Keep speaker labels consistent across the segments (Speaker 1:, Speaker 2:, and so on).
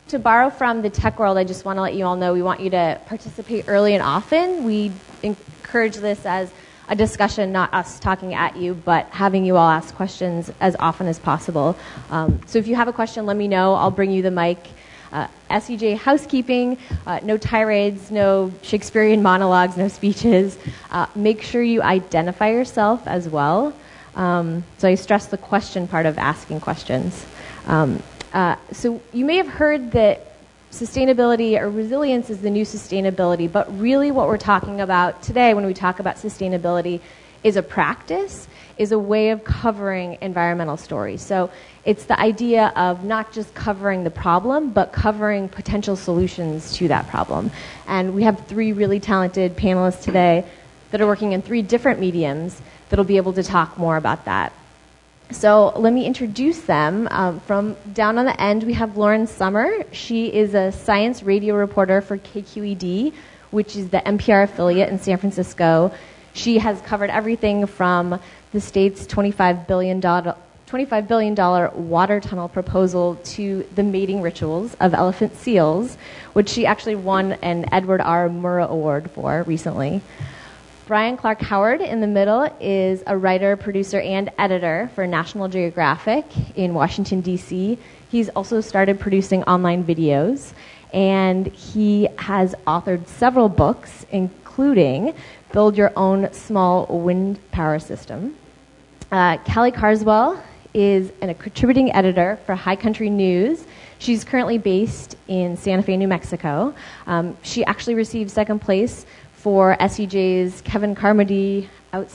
Speaker 1: To borrow from the tech world, I just want to let you all know we want you to participate early and often. We encourage this as a discussion, not us talking at you, but having you all ask questions as often as possible. So if you have a question, let me know. I'll bring you the mic. SEJ housekeeping, no tirades, no Shakespearean monologues, no speeches. Make sure you identify yourself as well. So I stress the question part of asking questions. So you may have heard that sustainability or resilience is the new sustainability, but really what we're talking about today when we talk about sustainability is a practice, is a way of covering environmental stories. So it's the idea of not just covering the problem, but covering potential solutions to that problem. And we have 3 really talented panelists today that are working in 3 different mediums that'll be able to talk more about that. So let me introduce them. From down on the end, we have Lauren Sommer. She is a science radio reporter for KQED, which is the NPR affiliate in San Francisco. She has covered everything from the state's $25 billion water tunnel proposal to the mating rituals of elephant seals, which she actually won an Edward R. Murrow Award for recently. Brian Clark Howard in the middle is a writer, producer, and editor for National Geographic in Washington, D.C. He's also started producing online videos, and he has authored several books, including Build Your Own Small Wind Power System. Callie Carswell is a contributing editor for High Country News. She's currently based in Santa Fe, New Mexico. She actually received second place for SEJ's Kevin Carmody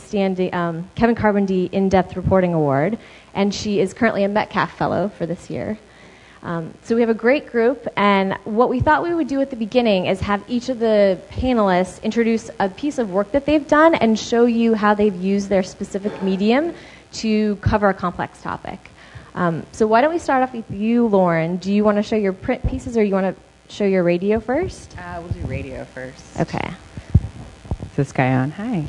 Speaker 1: In-Depth Reporting Award, and she is currently a Metcalf Fellow for this year. So we have a great group, and what we thought we would do at the beginning is have each of the panelists introduce a piece of work that they've done and show you how they've used their specific medium to cover a complex topic. So why don't we start off with you, Lauren? Do you want to show your print pieces, or you want to show your radio first?
Speaker 2: We'll do radio first.
Speaker 1: Okay.
Speaker 2: Is this guy on? Hi.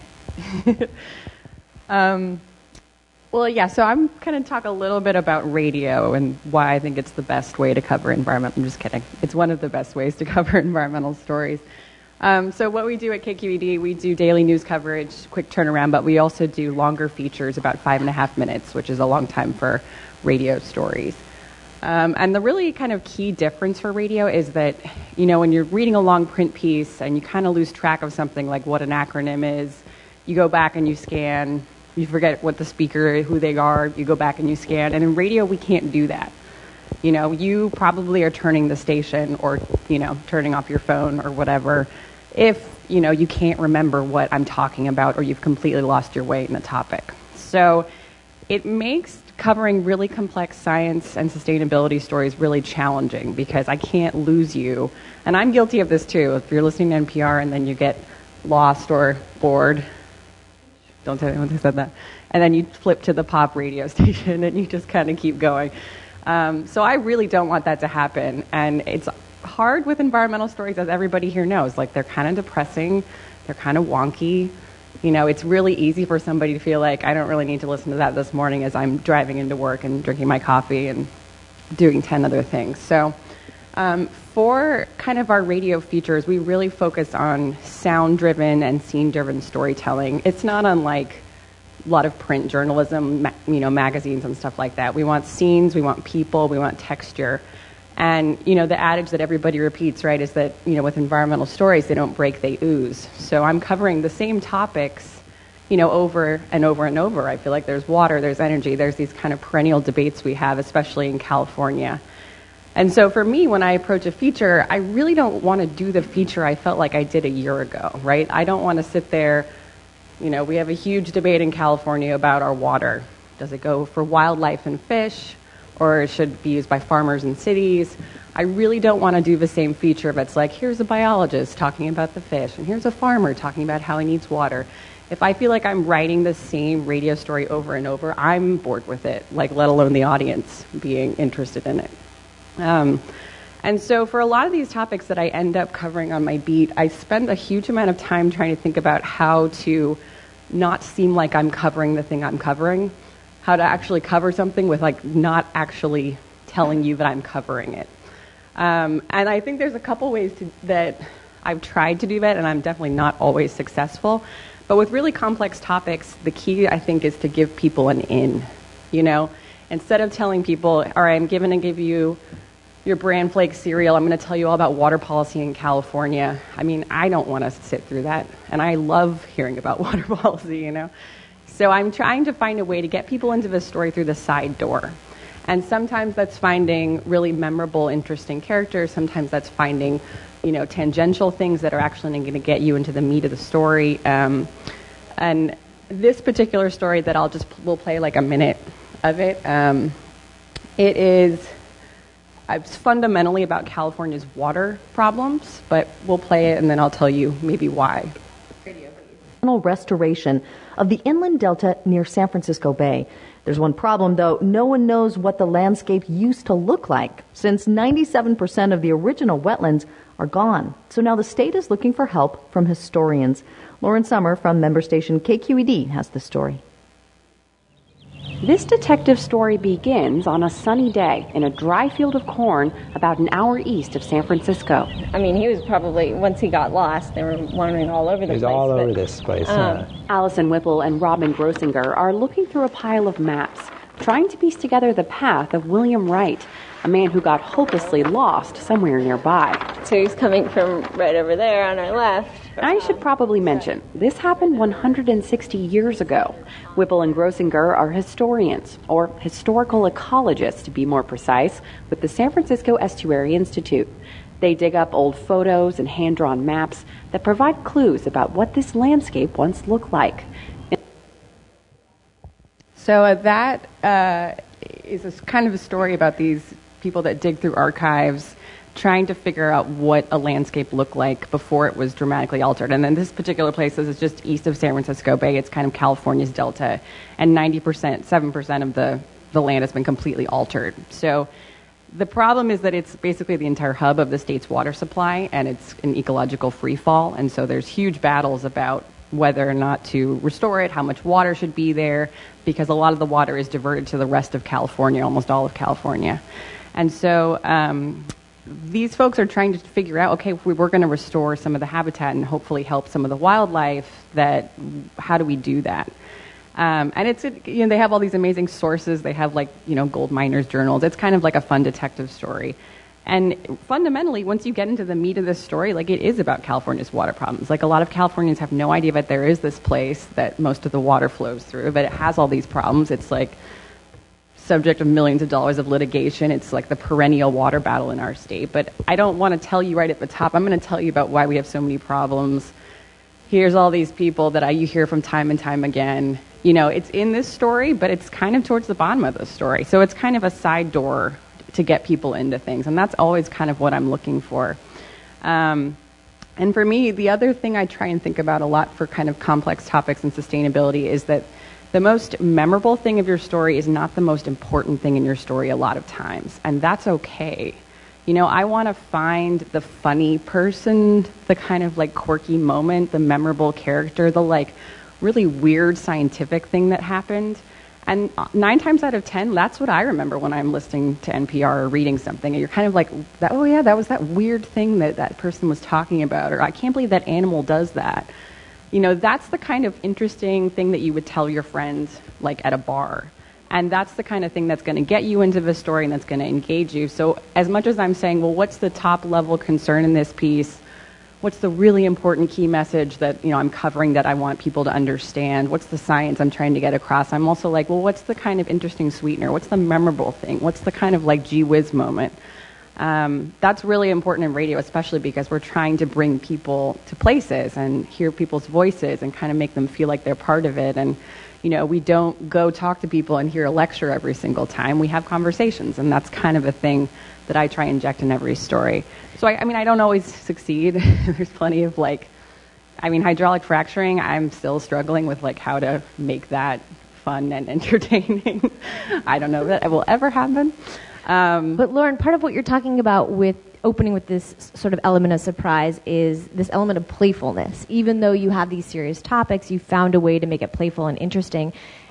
Speaker 2: Well, yeah, so I'm going to talk a little bit about radio and why I think it's the best way to cover environmental. I'm just kidding. It's one of the best ways to cover environmental stories. So what we do at KQED, we do daily news coverage, quick turnaround, but we also do longer features, about 5.5 minutes, which is a long time for radio stories. And the really kind of key difference for radio is that, you know, when you're reading a long print piece and you kind of lose track of something like what an acronym is, you go back and you scan, you forget what the speaker, who they are, you go back and you scan. And in radio, we can't do that. You know, you probably are turning the station or, you know, turning off your phone or whatever if, you know, you can't remember what I'm talking about or you've completely lost your way in the topic. So it makes covering really complex science and sustainability stories really challenging because I can't lose you. And I'm guilty of this too. If you're listening to NPR and then you get lost or bored, don't tell anyone who said that, and then you flip to the pop radio station and you just kind of keep going. So I really don't want that to happen. And it's hard with environmental stories, as everybody here knows. Like, they're kind of depressing, they're kind of wonky. You know, it's really easy for somebody to feel like I don't really need to listen to that this morning as I'm driving into work and drinking my coffee and doing 10 other things. So for kind of our radio features, we really focus on sound-driven and scene-driven storytelling. It's not unlike a lot of print journalism, you know, magazines and stuff like that. We want scenes, we want people, we want texture. And, you know, the adage that everybody repeats, right, is that, you know, with environmental stories, they don't break, they ooze. So I'm covering the same topics, you know, over and over and over. I feel like there's water, there's energy, there's these kind of perennial debates we have, especially in California. And so for me, when I approach a feature, I really don't want to do the feature I felt like I did a year ago, right? I don't want to sit there, you know, we have a huge debate in California about our water. Does it go for wildlife and fish? Or it should be used by farmers in cities. I really don't want to do the same feature that's like, here's a biologist talking about the fish, and here's a farmer talking about how he needs water. If I feel like I'm writing the same radio story over and over, I'm bored with it, like, let alone the audience being interested in it. And so for a lot of these topics that I end up covering on my beat, I spend a huge amount of time trying to think about how to not seem like I'm covering the thing I'm covering, how to actually cover something with, like, not actually telling you that I'm covering it. And I think there's a couple ways that I've tried to do that, and I'm definitely not always successful. But with really complex topics, the key, I think, is to give people an in. Instead of telling people, all right, I'm going to give you your bran flake cereal, I'm going to tell you all about water policy in California. I mean, I don't want to sit through that, and I love hearing about water policy, So I'm trying to find a way to get people into the story through the side door. And sometimes that's finding really memorable, interesting characters. Sometimes that's finding, tangential things that are actually going to get you into the meat of the story. And this particular story that we'll play like a minute of it. It's fundamentally about California's water problems, but we'll play it and then I'll tell you maybe why.
Speaker 3: Restoration of the inland delta near San Francisco Bay. There's one problem, though. No one knows what the landscape used to look like, since 97% of the original wetlands are gone. So now the state is looking for help from historians. Lauren Sommer from member station KQED has the story.
Speaker 4: This detective story begins on a sunny day in a dry field of corn about an hour east of San Francisco.
Speaker 5: I mean, he was probably, once he got lost, they were wandering all over the place.
Speaker 6: He was all over this place.
Speaker 4: Allison Whipple and Robin Grossinger are looking through a pile of maps, trying to piece together the path of William Wright, a man who got hopelessly lost somewhere nearby.
Speaker 5: So he's coming from right over there on our left.
Speaker 4: I should probably mention, this happened 160 years ago. Whipple and Grossinger are historians, or historical ecologists to be more precise, with the San Francisco Estuary Institute. They dig up old photos and hand-drawn maps that provide clues about what this landscape once looked like.
Speaker 2: So that is kind of a story about these people that dig through archives trying to figure out what a landscape looked like before it was dramatically altered. And then this particular place is just east of San Francisco Bay. It's kind of California's delta. And 7% of the land has been completely altered. So the problem is that it's basically the entire hub of the state's water supply, and it's an ecological free fall. And so there's huge battles about whether or not to restore it, how much water should be there, because a lot of the water is diverted to the rest of California, almost all of California. And so these folks are trying to figure out, okay, if we were going to restore some of the habitat and hopefully help some of the wildlife, how do we do that? And they have all these amazing sources. They have gold miners' journals. It's kind of like a fun detective story. And fundamentally, once you get into the meat of this story, it is about California's water problems. A lot of Californians have no idea that there is this place that most of the water flows through, but it has all these problems. It's subject of millions of dollars of litigation. It's the perennial water battle in our state. But I don't want to tell you right at the top. I'm going to tell you about why we have so many problems. Here's all these people that you hear from time and time again. It's in this story, but it's kind of towards the bottom of the story. So it's kind of a side door to get people into things. And that's always kind of what I'm looking for. And for me, the other thing I try and think about a lot for kind of complex topics and sustainability is that the most memorable thing of your story is not the most important thing in your story a lot of times. And that's okay. I want to find the funny person, the kind of quirky moment, the memorable character, the really weird scientific thing that happened. And 9 times out of 10, that's what I remember when I'm listening to NPR or reading something. And you're kind of oh yeah, that was that weird thing that person was talking about. Or I can't believe that animal does that. That's the kind of interesting thing that you would tell your friends, at a bar. And that's the kind of thing that's going to get you into the story and that's going to engage you. So as much as I'm saying, well, what's the top level concern in this piece? What's the really important key message that, I'm covering that I want people to understand? What's the science I'm trying to get across? I'm also well, what's the kind of interesting sweetener? What's the memorable thing? What's the kind of gee whiz moment? That's really important in radio, especially because we're trying to bring people to places and hear people's voices and kind of make them feel like they're part of it. And, we don't go talk to people and hear a lecture every single time. We have conversations, and that's kind of a thing that I try and inject in every story. So, I don't always succeed. There's plenty of, hydraulic fracturing, I'm still struggling with, how to make that fun and entertaining. I don't know if that will ever happen.
Speaker 1: But Lauren, part of what you're talking about with opening with this sort of element of surprise is this element of playfulness. Even though you have these serious topics, you found a way to make it playful and interesting.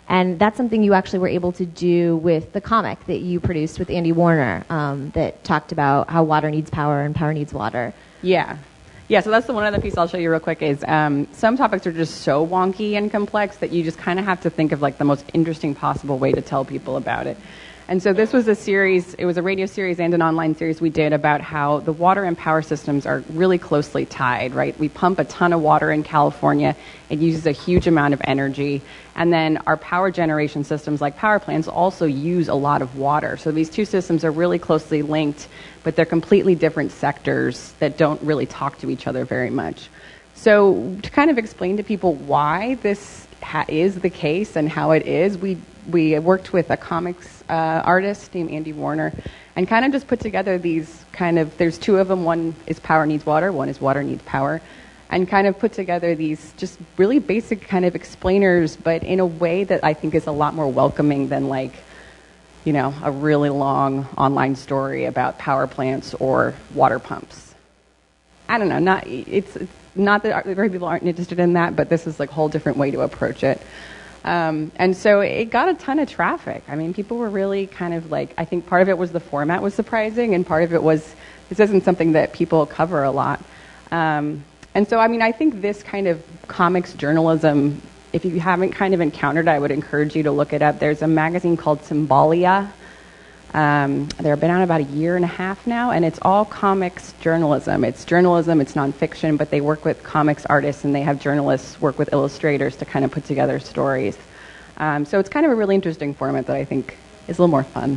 Speaker 1: And that's something you actually were able to do with the comic that you produced with Andy Warner that talked about how water needs power and power needs water.
Speaker 2: Yeah. Yeah, so that's the one other piece I'll show you real quick is some topics are just so wonky and complex that you just kind of have to think of like the most interesting possible way to tell people about it. And so this was a series, it was a radio series and an online series we did about how the water and power systems are really closely tied, right? We pump a ton of water in California. It uses a huge amount of energy. And then our power generation systems like power plants also use a lot of water. So these two systems are really closely linked, but they're completely different sectors that don't really talk to each other very much. So to kind of explain to people why this is the case and how it is, we worked with a comics artist named Andy Warner and kind of just put together these kind of, there's two of them, one is power needs water, one is water needs power, and kind of put together these just really basic kind of explainers, but in a way that I think is a lot more welcoming than like, you know, a really long online story about power plants or water pumps. I don't know, it's not that very people aren't interested in that, but this is like a whole different way to approach it. And so it got a ton of traffic. I mean, people were really kind of like, I think part of it was the format was surprising, and part of it was this isn't something that people cover a lot. And so, I mean, I think this kind of comics journalism, if you haven't kind of encountered it, I would encourage you to look it up. There's a magazine called Symbolia. They've been out about a year and a half now, and it's all comics journalism. It's journalism, it's nonfiction, but they work with comics artists, and they have journalists work with illustrators to kind of put together stories. So it's kind of a really interesting format that I think is a little more fun.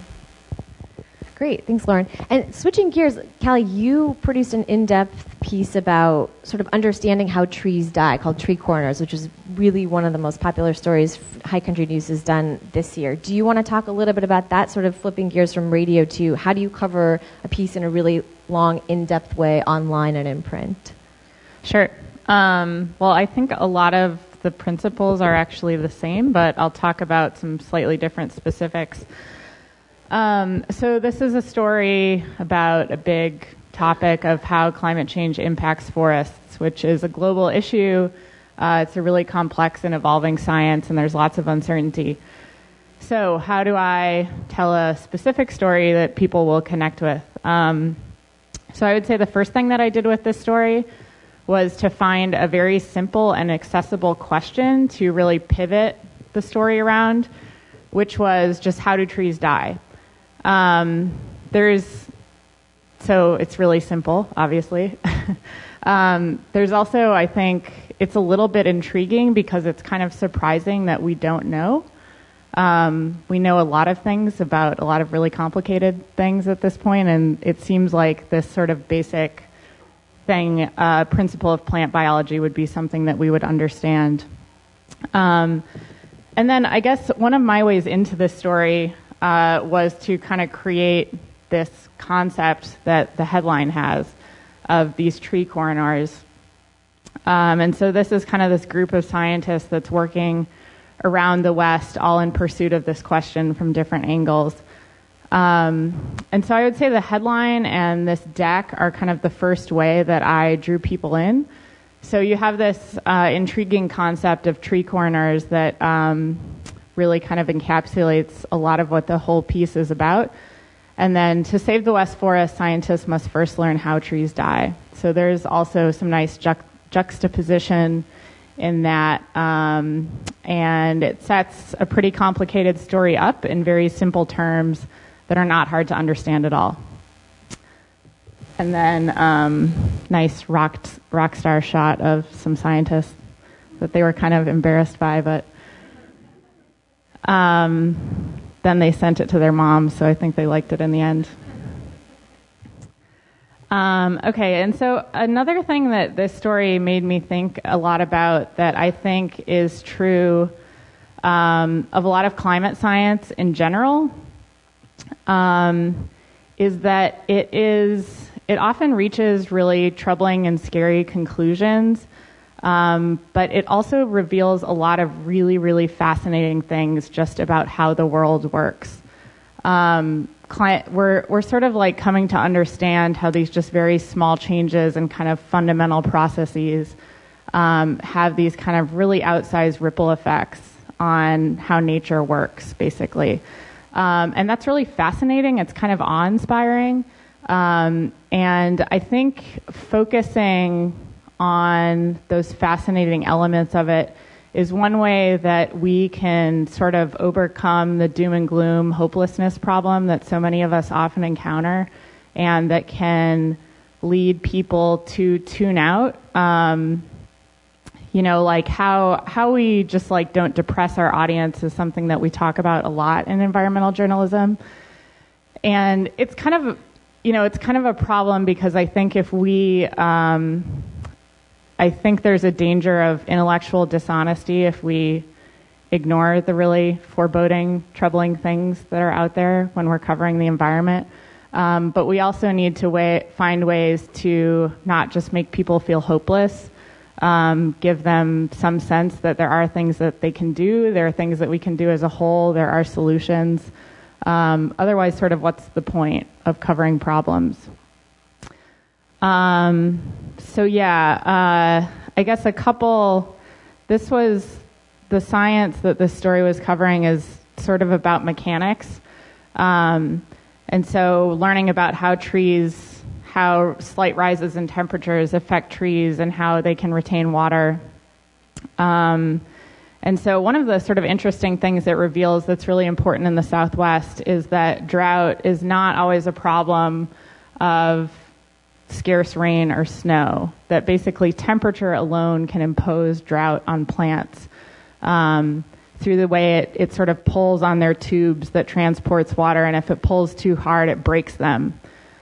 Speaker 1: Great, thanks, Lauren. And switching gears, Callie, you produced an in-depth piece about sort of understanding how trees die called Tree Coroners, which is really one of the most popular stories High Country News has done this year. Do you want to talk a little bit about that, sort of flipping gears from radio to how do you cover a piece in a really long, in-depth way online and in print?
Speaker 6: Sure. Well, I think a lot of the principles are actually the same, but I'll talk about some slightly different specifics. So this is a story about a big topic of how climate change impacts forests, which is a global issue. It's a really complex and evolving science, and there's lots of uncertainty. So how do I tell a specific story that people will connect with? So I would say the first thing that I did with this story was to find a very simple and accessible question to really pivot the story around, which was just how do trees die? So it's really simple, obviously. There's also, I think, it's a little bit intriguing because it's kind of surprising that we don't know. We know a lot of things about a lot of really complicated things at this point, and it seems like this sort of basic thing, principle of plant biology would be something that we would understand. And then I guess one of my ways into this story was to kind of create this concept that the headline has of these tree coroners. And so this is kind of this group of scientists that's working around the West, all in pursuit of this question from different angles. And so I would say the headline and this deck are kind of the first way that I drew people in. So you have this intriguing concept of tree coroners that really kind of encapsulates a lot of what the whole piece is about. And then to save the West Forest, scientists must first learn how trees die. So there's also some nice juxtaposition in that, and it sets a pretty complicated story up in very simple terms that are not hard to understand at all. And then nice rock star shot of some scientists that they were kind of embarrassed by, but then they sent it to their mom, so I think they liked it in the end. Okay, and so another thing that this story made me think a lot about that I think is true of a lot of climate science in general is that it often reaches really troubling and scary conclusions, but it also reveals a lot of really, really fascinating things just about how the world works. We're sort of like coming to understand how these just very small changes and kind of fundamental processes have these kind of really outsized ripple effects on how nature works, basically. And that's really fascinating. It's kind of awe-inspiring. And I think focusing on those fascinating elements of it is one way that we can sort of overcome the doom and gloom hopelessness problem that so many of us often encounter, and that can lead people to tune out. Like how we just like don't depress our audience is something that we talk about a lot in environmental journalism. And it's kind of, it's kind of a problem because I think if we, I think there's a danger of intellectual dishonesty if we ignore the really foreboding, troubling things that are out there when we're covering the environment. But we also need to find ways to not just make people feel hopeless, give them some sense that there are things that they can do, there are things that we can do as a whole, there are solutions. Otherwise, sort of what's the point of covering problems? I guess this was the science that this story was covering is sort of about mechanics. And so learning about how slight rises in temperatures affect trees and how they can retain water. And so one of the sort of interesting things it reveals that's really important in the Southwest is that drought is not always a problem of scarce rain or snow, that basically temperature alone can impose drought on plants through the way it sort of pulls on their tubes that transports water, and if it pulls too hard, it breaks them.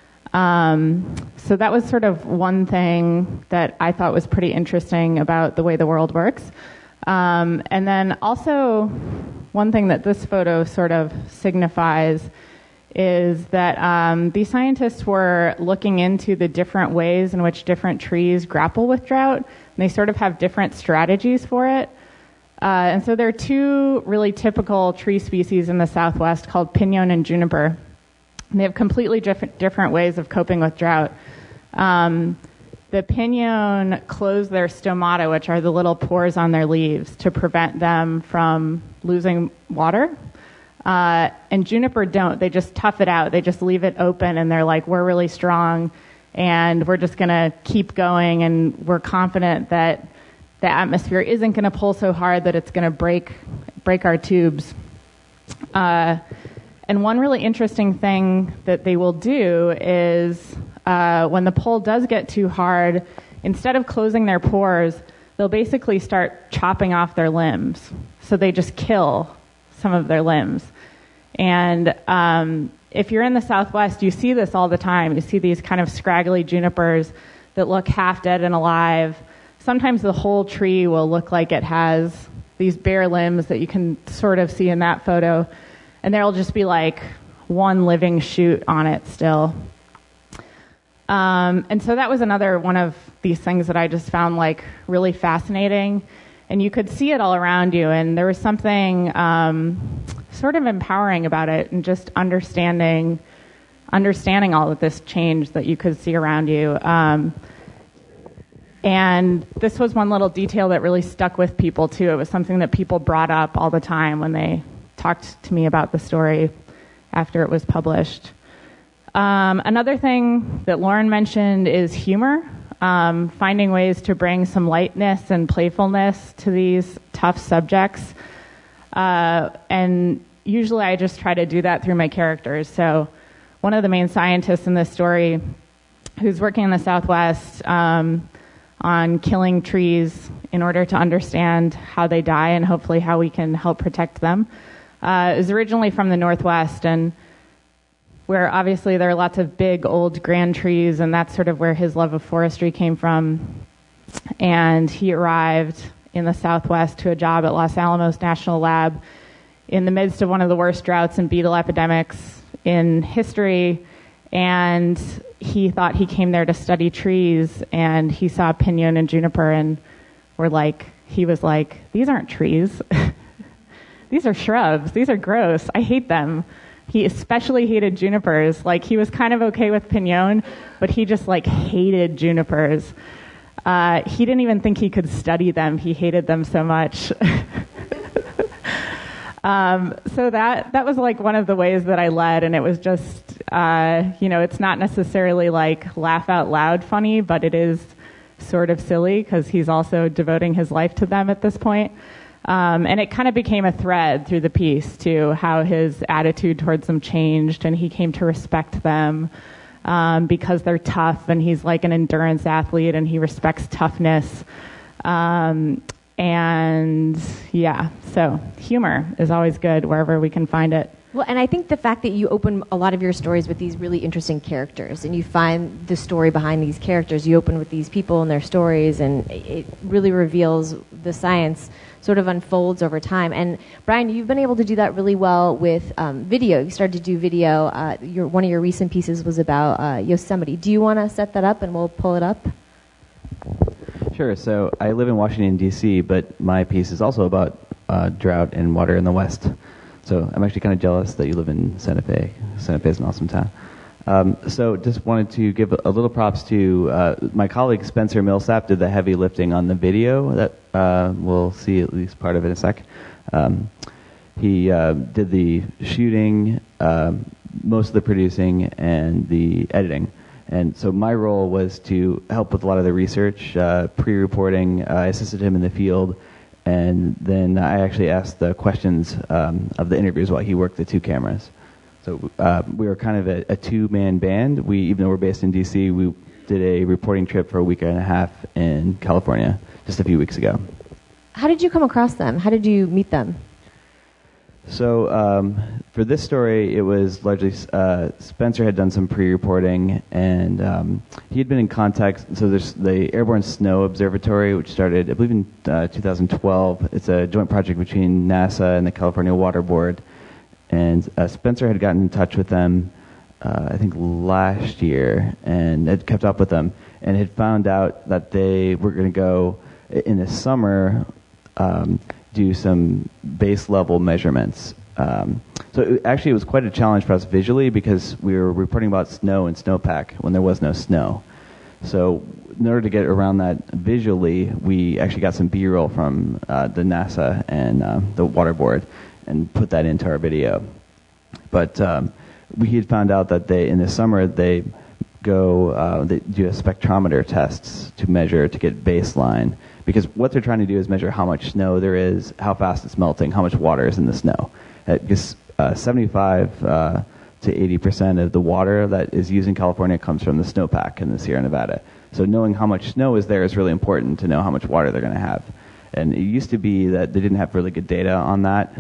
Speaker 6: So that was sort of one thing that I thought was pretty interesting about the way the world works. And then also one thing that this photo sort of signifies is that these scientists were looking into the different ways in which different trees grapple with drought, and they sort of have different strategies for it. And so there are two really typical tree species in the Southwest called pinon and juniper. And they have completely different ways of coping with drought. The pinon close their stomata, which are the little pores on their leaves, to prevent them from losing water. And juniper don't. They just tough it out. They just leave it open, and they're like, we're really strong, and we're just going to keep going, and we're confident that the atmosphere isn't going to pull so hard that it's going to break our tubes. And one really interesting thing that they will do is when the pull does get too hard, instead of closing their pores, they'll basically start chopping off their limbs. So they just kill some of their limbs. And if you're in the Southwest, you see this all the time. You see these kind of scraggly junipers that look half dead and alive. Sometimes the whole tree will look like it has these bare limbs that you can sort of see in that photo. And there'll just be like one living shoot on it still. And so that was another one of these things that I just found like really fascinating. And you could see it all around you. And there was something sort of empowering about it, and just understanding all of this change that you could see around you. And this was one little detail that really stuck with people too. It was something that people brought up all the time when they talked to me about the story after it was published. Another thing that Lauren mentioned is humor, finding ways to bring some lightness and playfulness to these tough subjects. And usually I just try to do that through my characters. So one of the main scientists in this story, who's working in the Southwest on killing trees in order to understand how they die and hopefully how we can help protect them, is originally from the Northwest, and where obviously there are lots of big, old, grand trees, and that's sort of where his love of forestry came from. And he arrived in the Southwest to a job at Los Alamos National Lab in the midst of one of the worst droughts and beetle epidemics in history, and he thought he came there to study trees, and he saw pinon and juniper, and he was like, these aren't trees. These are shrubs. These are gross. I hate them. He especially hated junipers. Like, he was kind of okay with pinon, but he just hated junipers. He didn't even think he could study them. He hated them so much. So that was like one of the ways that I led, and it was just, it's not necessarily like laugh out loud funny, but it is sort of silly because he's also devoting his life to them at this point. And it kind of became a thread through the piece to how his attitude towards them changed, and he came to respect them because they're tough, and he's like an endurance athlete, and he respects toughness. And yeah, so humor is always good wherever we can find it.
Speaker 1: Well, and I think the fact that you open a lot of your stories with these really interesting characters, and you find the story behind these characters, you open with these people and their stories, and it really reveals the science sort of unfolds over time. And Brian, you've been able to do that really well with video. You started to do video. One of your recent pieces was about Yosemite. Do you want to set that up and we'll pull it up?
Speaker 7: Sure. So I live in Washington, D.C., but my piece is also about drought and water in the West. So I'm actually kind of jealous that you live in Santa Fe. Santa Fe is an awesome town. So just wanted to give a little props to my colleague Spencer Millsap did the heavy lifting on the video that we'll see at least part of it in a sec. He did the shooting, most of the producing, and the editing. And so my role was to help with a lot of the research, pre-reporting. I assisted him in the field, and then I actually asked the questions of the interviews while he worked the two cameras. So we were kind of a two-man band. Even though we're based in D.C., we did a reporting trip for a week and a half in California just a few weeks ago.
Speaker 1: How did you come across them? How did you meet them?
Speaker 7: So for this story, it was largely Spencer had done some pre-reporting, and he had been in contact. So there's the Airborne Snow Observatory, which started, I believe, in 2012. It's a joint project between NASA and the California Water Board. And Spencer had gotten in touch with them, I think, last year, and had kept up with them, and had found out that they were going to go in the summer do some base level measurements. So it was quite a challenge for us visually because we were reporting about snow and snowpack when there was no snow. So in order to get around that visually, we actually got some B-roll from the NASA and the Water Board and put that into our video. But we had found out that in the summer they do a spectrometer tests to measure, to get baseline. Because what they're trying to do is measure how much snow there is, how fast it's melting, how much water is in the snow. Because 75 to 80% of the water that is used in California comes from the snowpack in the Sierra Nevada. So knowing how much snow is there is really important to know how much water they're going to have. And it used to be that they didn't have really good data on that.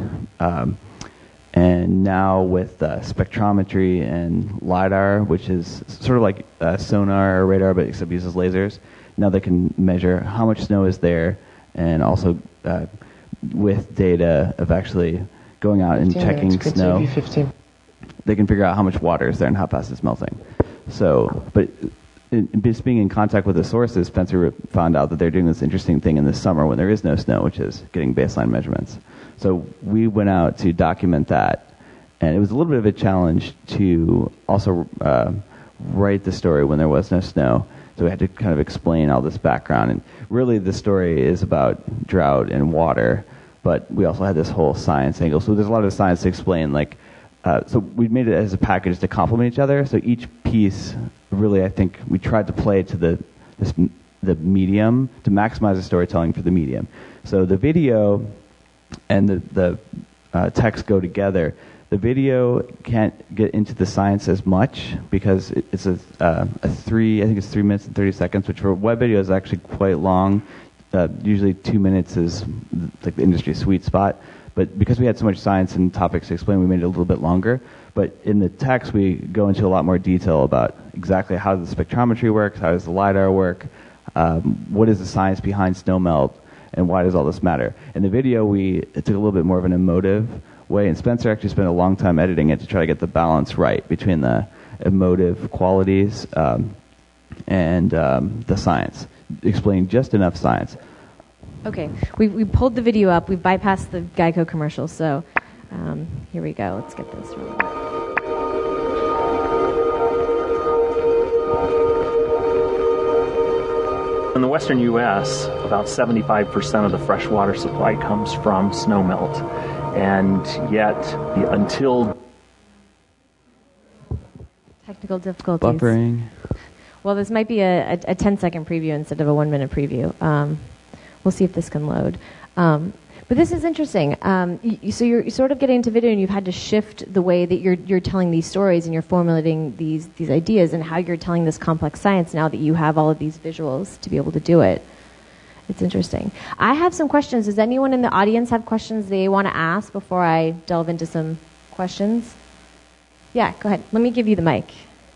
Speaker 7: And now with spectrometry and LiDAR, which is sort of like sonar or radar, but except uses lasers, now they can measure how much snow is there, and also with data of actually going out and checking snow, they can figure out how much water is there and how fast it's melting. So, but just being in contact with the sources, Spencer found out that they're doing this interesting thing in the summer when there is no snow, which is getting baseline measurements. So we went out to document that, and it was a little bit of a challenge to also write the story when there was no snow. So we had to kind of explain all this background. And really the story is about drought and water, but we also had this whole science angle. So there's a lot of science to explain. So we made it as a package to complement each other. So each piece, really, I think we tried to play to the medium, to maximize the storytelling for the medium. So the video and the text go together. The video can't get into the science as much because it's I think it's 3 minutes and 30 seconds, which for a web video is actually quite long. Usually 2 minutes is like the industry sweet spot. But because we had so much science and topics to explain, we made it a little bit longer. But in the text, we go into a lot more detail about exactly how the spectrometry works, how does the LiDAR work, what is the science behind snowmelt, and why does all this matter. In the video, it took a little bit more of an emotive way, and Spencer actually spent a long time editing it to try to get the balance right between the emotive qualities and the science, explaining just enough science.
Speaker 1: Okay, we pulled the video up. We bypassed the Geico commercial, so here we go. Let's get this rolling.
Speaker 8: In the western U.S., about 75% of the fresh water supply comes from snowmelt. And yet, until
Speaker 1: technical difficulties.
Speaker 7: Buffering.
Speaker 1: Well, this might be a 10-second preview instead of a 1-minute preview. We'll see if this can load. But this is interesting. So you're sort of getting into video, and you've had to shift the way that you're telling these stories, and you're formulating these ideas, and how you're telling this complex science now that you have all of these visuals to be able to do it. It's interesting. I have some questions. Does anyone in the audience have questions they want to ask before I delve into some questions? Yeah, go ahead. Let me give you the mic.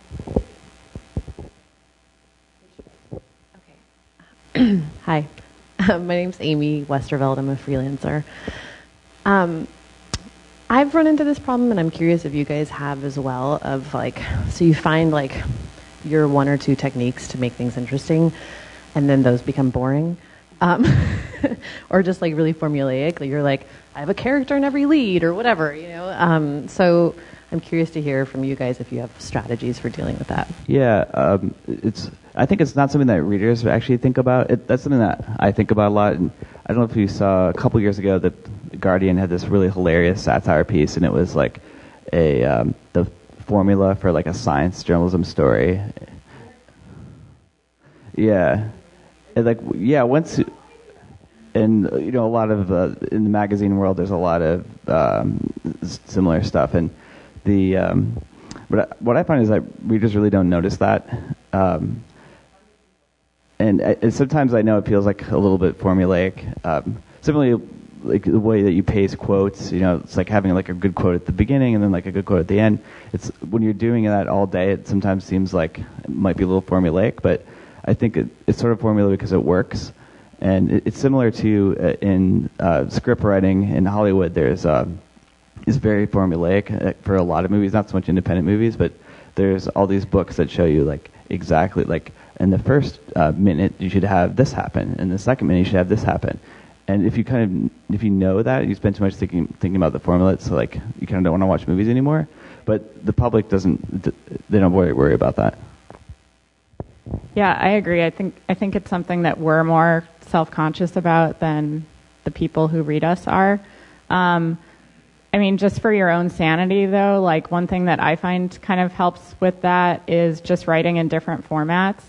Speaker 9: Okay. Hi. My name's Amy Westerveld. I'm a freelancer. I've run into this problem, and I'm curious if you guys have as well, of so you find your one or two techniques to make things interesting, and then those become boring. Or just really formulaic. You're I have a character in every lead or whatever, So I'm curious to hear from you guys if you have strategies for dealing with that.
Speaker 7: Yeah, I think it's not something that readers actually think about. That's something that I think about a lot. And I don't know if you saw a couple years ago that The Guardian had this really hilarious satire piece, and it was the formula for a science journalism story. Yeah. And once, and a lot of in the magazine world, there's a lot of similar stuff, and what I find is that readers really don't notice that, and sometimes I know it feels a little bit formulaic. Similarly, the way that you paste quotes, it's having a good quote at the beginning and then a good quote at the end. It's when you're doing that all day, it sometimes seems like it might be a little formulaic, but I think it's sort of formula because it works, and it's similar to in script writing in Hollywood. There's is very formulaic for a lot of movies, not so much independent movies, but there's all these books that show you exactly in the first minute you should have this happen, and the second minute you should have this happen, and if you know that, you spend too much thinking about the formula, so you kind of don't want to watch movies anymore. But the public they don't worry about that.
Speaker 6: Yeah, I agree. I think it's something that we're more self-conscious about than the people who read us are. Just for your own sanity, though, one thing that I find kind of helps with that is just writing in different formats,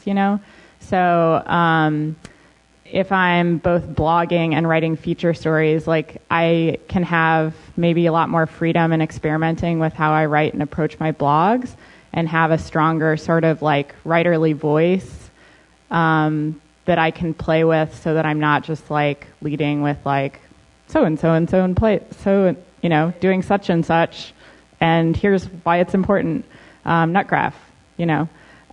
Speaker 6: So if I'm both blogging and writing feature stories, I can have maybe a lot more freedom in experimenting with how I write and approach my blogs, and have a stronger sort of writerly voice that I can play with, so that I'm not just leading with so and so and so and play doing such and such, and here's why it's important. Nutgraph, Yeah.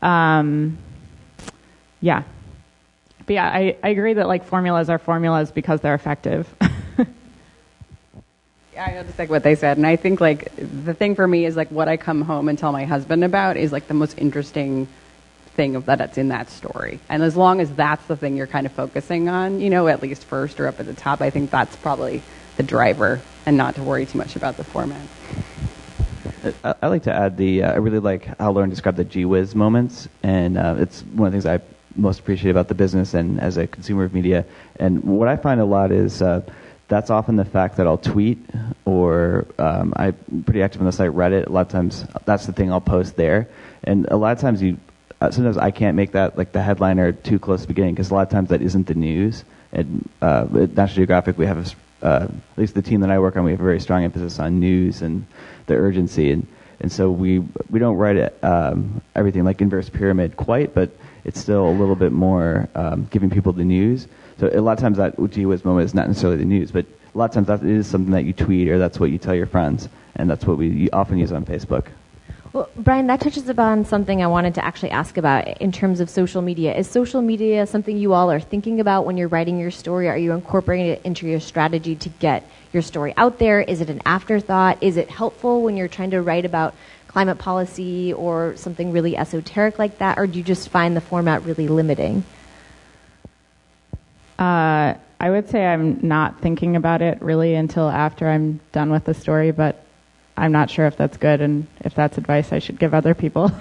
Speaker 6: But yeah, I agree that formulas are formulas because they're effective.
Speaker 2: I know, just what they said, and I think the thing for me is what I come home and tell my husband about is the most interesting thing that's in that story, and as long as that's the thing you're kind of focusing on, at least first or up at the top, I think that's probably the driver, and not to worry too much about the format.
Speaker 7: I like to add I really like how Lauren described the gee whiz moments, and it's one of the things I most appreciate about the business and as a consumer of media. And what I find a lot is that's often the fact that I'll tweet, or I'm pretty active on the site Reddit. A lot of times that's the thing I'll post there. And a lot of times sometimes I can't make that the headliner too close to the beginning, because a lot of times that isn't the news. And at National Geographic, we have at least the team that I work on, we have a very strong emphasis on news and the urgency. And so we don't write it, everything like inverse pyramid quite, but it's still a little bit more giving people the news. So a lot of times that gee whiz moment is not necessarily the news, but a lot of times that is something that you tweet, or that's what you tell your friends, and that's what we often use on Facebook.
Speaker 1: Well, Brian, that touches upon something I wanted to actually ask about in terms of social media. Is social media something you all are thinking about when you're writing your story? Are you incorporating it into your strategy to get your story out there? Is it an afterthought? Is it helpful when you're trying to write about climate policy or something really esoteric like that, or do you just find the format really limiting?
Speaker 6: I would say I'm not thinking about it really until after I'm done with the story, but I'm not sure if that's good, and if that's advice I should give other people.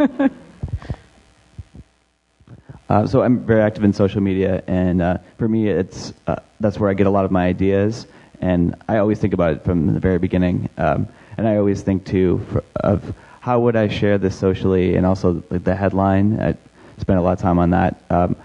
Speaker 7: So I'm very active in social media, and for me, it's that's where I get a lot of my ideas. and I always think about it from the very beginning. And I always think too of how would I share this socially, and also the headline. I spent a lot of time on that.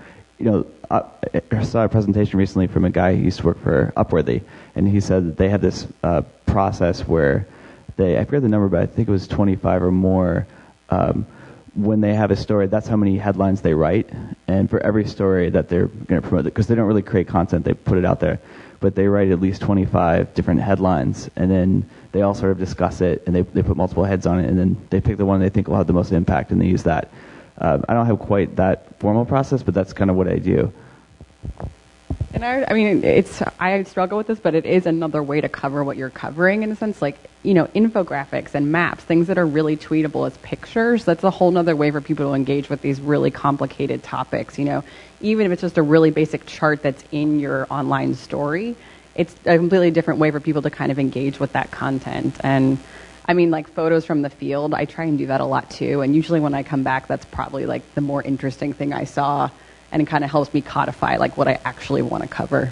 Speaker 7: I saw a presentation recently from a guy who used to work for Upworthy, and he said that they had this process where I forget the number, but I think it was 25 or more. When they have a story, that's how many headlines they write. And for every story that they're going to promote, because they don't really create content, they put it out there. But they write at least 25 different headlines, and then they all sort of discuss it, and they put multiple heads on it, and then they pick the one they think will have the most impact, and they use that. I don't have quite that formal process, but that's kind of what I do.
Speaker 2: And I struggle with this, but it is another way to cover what you're covering, in a sense, like, infographics and maps, things that are really tweetable as pictures. That's a whole nother way for people to engage with these really complicated topics. Even if it's just a really basic chart that's in your online story, it's a completely different way for people to kind of engage with that content. And like photos from the field, I try and do that a lot too. And usually when I come back, that's probably like the more interesting thing I saw. And it kind of helps me codify like what I actually want to cover.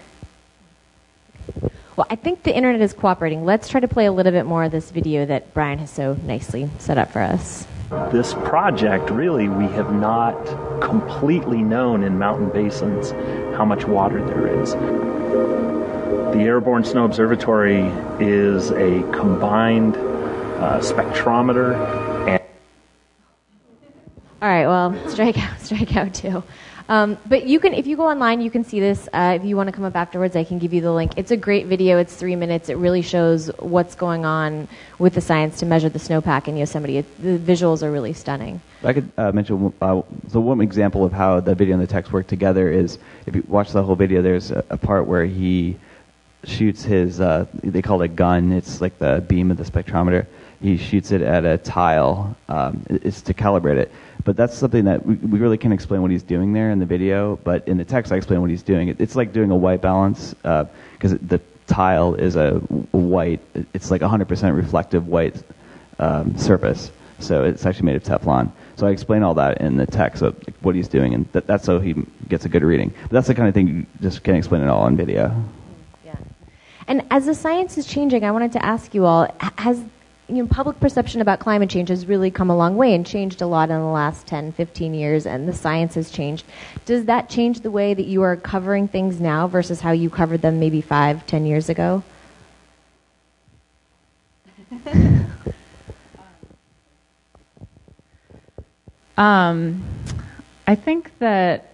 Speaker 1: Well, I think the internet is cooperating. Let's try to play a little bit more of this video that Brian has so nicely set up for us.
Speaker 8: This project, really, we have not completely known in mountain basins how much water there is. The Airborne Snow Observatory is a combined spectrometer and...
Speaker 1: All right, well, strike out too. But you can, if you go online, you can see this. If you want to come up afterwards, I can give you the link. It's a great video. It's 3 minutes. It really shows what's going on with the science to measure the snowpack in Yosemite. The visuals are really stunning.
Speaker 7: I could mention, so one example of how the video and the text work together is, if you watch the whole video, there's a part where he shoots his, they call it a gun. It's like the beam of the spectrometer. He shoots it at a tile. It's to calibrate it. But that's something that we really can't explain what he's doing there in the video, but in the text I explain what he's doing. It's like doing a white balance, because the tile is a white, it's like 100% reflective white surface. So it's actually made of Teflon. So I explain all that in the text, of what he's doing, and that's so he gets a good reading. But that's the kind of thing you just can't explain it all on video.
Speaker 1: Yeah. And as the science is changing, I wanted to ask you all, has public perception about climate change has really come a long way and changed a lot in the last 10, 15 years, and the science has changed. Does that change the way that you are covering things now versus how you covered them maybe 5, 10 years ago?
Speaker 6: I think that,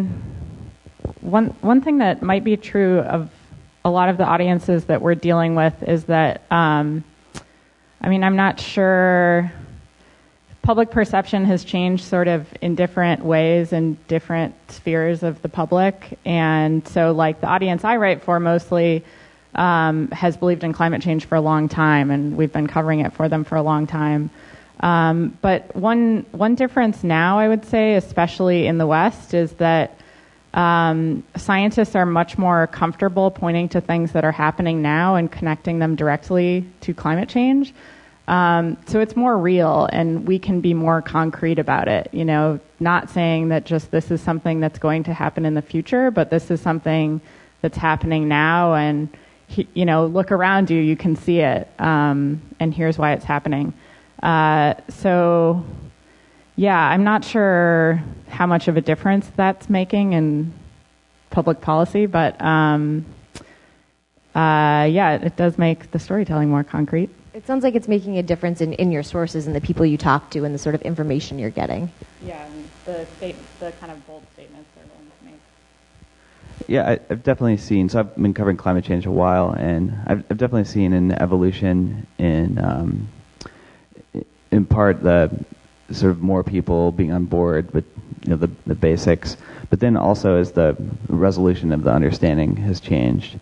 Speaker 6: one thing that might be true of a lot of the audiences that we're dealing with is that, I'm not sure. Public perception has changed sort of in different ways in different spheres of the public. And so, like, the audience I write for mostly has believed in climate change for a long time, and we've been covering it for them for a long time. But one difference now, I would say, especially in the West, is that scientists are much more comfortable pointing to things that are happening now and connecting them directly to climate change. So it's more real, and we can be more concrete about it, not saying that just this is something that's going to happen in the future, but this is something that's happening now, and, look around you, you can see it, and here's why it's happening. So, yeah, I'm not sure how much of a difference that's making in public policy, but, it does make the storytelling more concrete.
Speaker 1: It sounds like it's making a difference in your sources and the people you talk to and the sort of information you're getting.
Speaker 6: Yeah, and the kind of bold statements they're willing to make.
Speaker 7: Yeah, I've definitely seen, so I've been covering climate change a while, and I've definitely seen an evolution in part the sort of more people being on board with the basics, but then also as the resolution of the understanding has changed.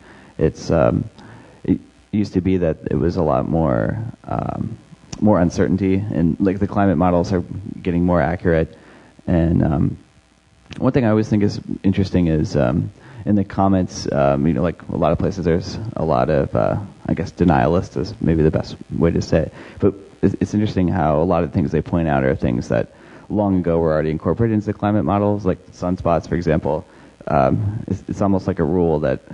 Speaker 7: It used to be that it was a lot more uncertainty, and like the climate models are getting more accurate. And one thing I always think is interesting is in the comments, like a lot of places, there's a lot of I guess denialists is maybe the best way to say it. But it's interesting how a lot of things they point out are things that long ago were already incorporated into the climate models, like sunspots, for example. It's almost like a rule that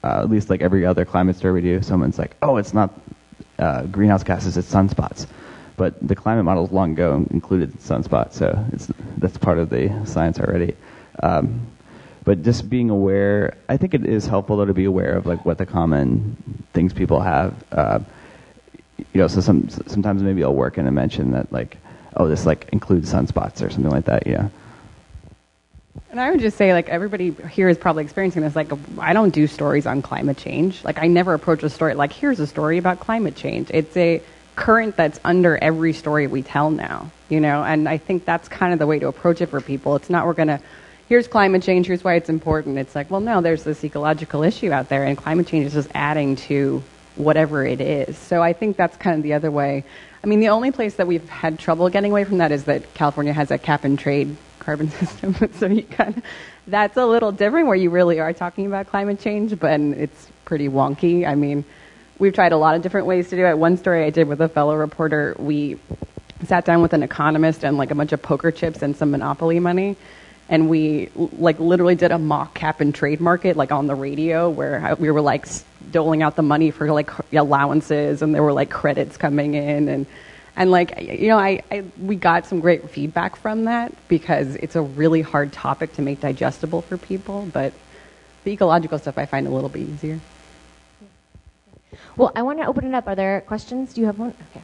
Speaker 7: at least like every other climate story we do, someone's like, oh, it's not greenhouse gases, it's sunspots. But the climate models long ago included sunspots, so that's part of the science already. But just being aware, I think it is helpful though to be aware of like what the common things people have. So sometimes maybe I'll work in a mention that like, oh, this like includes sunspots or something like that. Yeah.
Speaker 2: And I would just say, like, everybody here is probably experiencing this. Like, I don't do stories on climate change. Like, I never approach a story like, here's a story about climate change. It's a current that's under every story we tell now, and I think that's kind of the way to approach it for people. It's not, here's climate change, here's why it's important. It's like, well, no, there's this ecological issue out there, and climate change is just adding to whatever it is. So I think that's kind of the other way. I mean, the only place that we've had trouble getting away from that is that California has a cap and trade carbon system. So that's a little different where you really are talking about climate change, but it's pretty wonky. I mean, we've tried a lot of different ways to do it. One story I did with a fellow reporter, we sat down with an economist and like a bunch of poker chips and some Monopoly money, and we like literally did a mock cap and trade market like on the radio where we were like doling out the money for like allowances, and there were like credits coming in, and like, we got some great feedback from that because it's a really hard topic to make digestible for people, but the ecological stuff I find a little bit easier.
Speaker 1: Well, I want to open it up. Are there questions? Do you have one? Okay.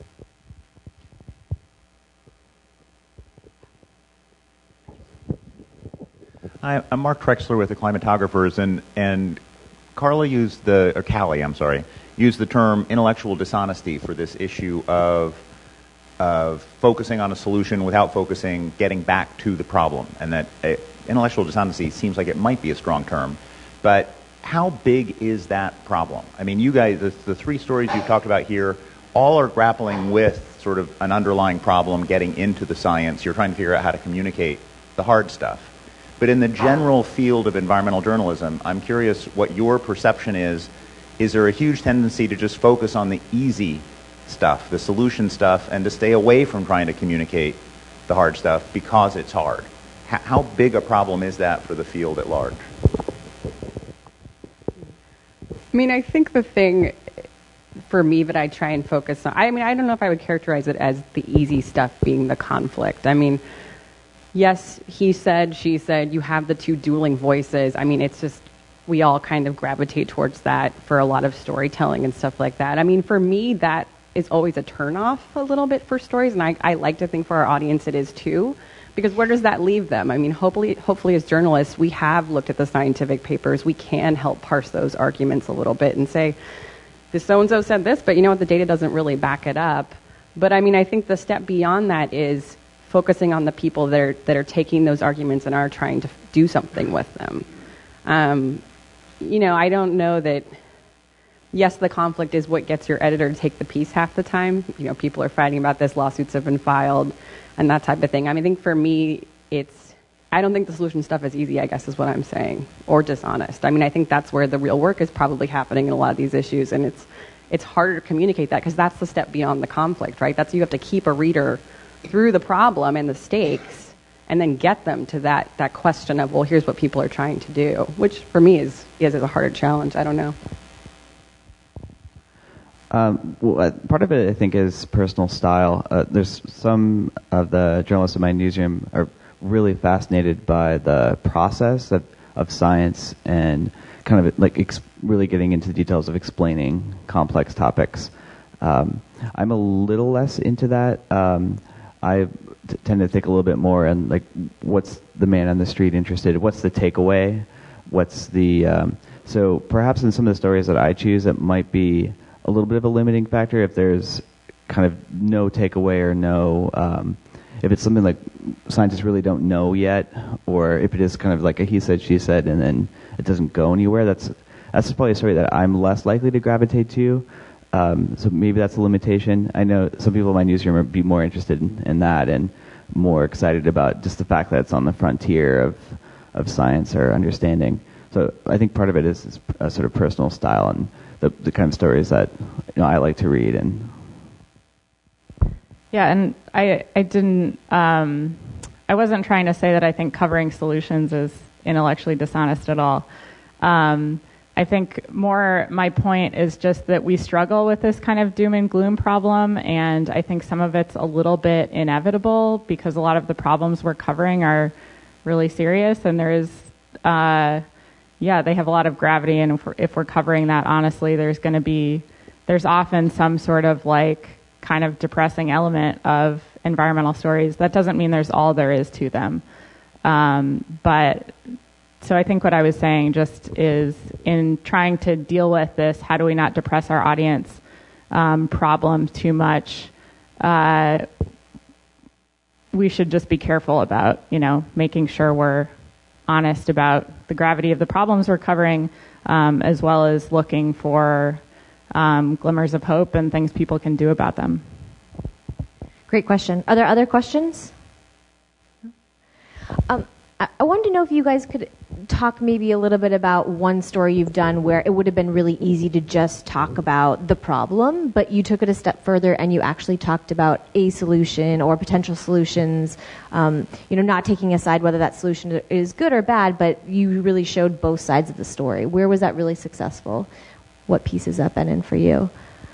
Speaker 10: Hi, I'm Mark Trexler with the Climatographers, and Callie used the term intellectual dishonesty for this issue of focusing on a solution without getting back to the problem, and that intellectual dishonesty seems like it might be a strong term, but how big is that problem? I mean, you guys, the three stories you've talked about here, all are grappling with sort of an underlying problem, getting into the science. You're trying to figure out how to communicate the hard stuff. But in the general field of environmental journalism, I'm curious what your perception is. Is there a huge tendency to just focus on the easy stuff, the solution stuff, and to stay away from trying to communicate the hard stuff because it's hard? How big a problem is that for the field at large?
Speaker 2: I mean, I think the thing for me that I try and focus on, I don't know if I would characterize it as the easy stuff being the conflict. I mean, yes, he said, she said, you have the two dueling voices. I mean, it's just, we all kind of gravitate towards that for a lot of storytelling and stuff like that. I mean, for me, that is always a turnoff a little bit for stories, and I like to think for our audience it is too, because where does that leave them? I mean, hopefully as journalists, we have looked at the scientific papers. We can help parse those arguments a little bit and say, this so-and-so said this, but you know what, the data doesn't really back it up. But I mean, I think the step beyond that is focusing on the people that are taking those arguments and are trying to do something with them. I don't know that, yes, the conflict is what gets your editor to take the piece half the time. People are fighting about this, lawsuits have been filed, and that type of thing. I mean, I think for me, I don't think the solution stuff is easy, I guess is what I'm saying, or dishonest. I mean, I think that's where the real work is probably happening in a lot of these issues, and it's harder to communicate that because that's the step beyond the conflict, right? That's you have to keep a reader through the problem and the stakes and then get them to that question of, well, here's what people are trying to do, which for me is a harder challenge. I don't know.
Speaker 7: Part of it, I think, is personal style. There's some of the journalists in my newsroom are really fascinated by the process of science and kind of like really getting into the details of explaining complex topics. I'm a little less into that. I tend to think a little bit more and like, what's the man on the street interested in? What's the takeaway? What's the so perhaps in some of the stories that I choose, it might be a little bit of a limiting factor if there's kind of no takeaway or no if it's something like scientists really don't know yet, or if it is kind of like a he said, she said, and then it doesn't go anywhere. That's probably a story that I'm less likely to gravitate to. So maybe that's a limitation. I know some people in my newsroom would be more interested in that and more excited about just the fact that it's on the frontier of science or understanding. So I think part of it is a sort of personal style and the kind of stories that I like to read. And
Speaker 6: yeah, and I didn't. I wasn't trying to say that I think covering solutions is intellectually dishonest at all. I I think more my point is just that we struggle with this kind of doom and gloom problem, and I think some of it's a little bit inevitable because a lot of the problems we're covering are really serious, and there is, they have a lot of gravity, and if we're covering that honestly, there's often some sort of like kind of depressing element of environmental stories. That doesn't mean there's all there is to them. So I think what I was saying just is in trying to deal with this, how do we not depress our audience problem too much? We should just be careful about, making sure we're honest about the gravity of the problems we're covering, as well as looking for glimmers of hope and things people can do about them.
Speaker 1: Great question. Are there other questions? I wanted to know if you guys could talk maybe a little bit about one story you've done where it would have been really easy to just talk about the problem, but you took it a step further and you actually talked about a solution or potential solutions, not taking aside whether that solution is good or bad, but you really showed both sides of the story. Where was that really successful? What piece has that been in for you?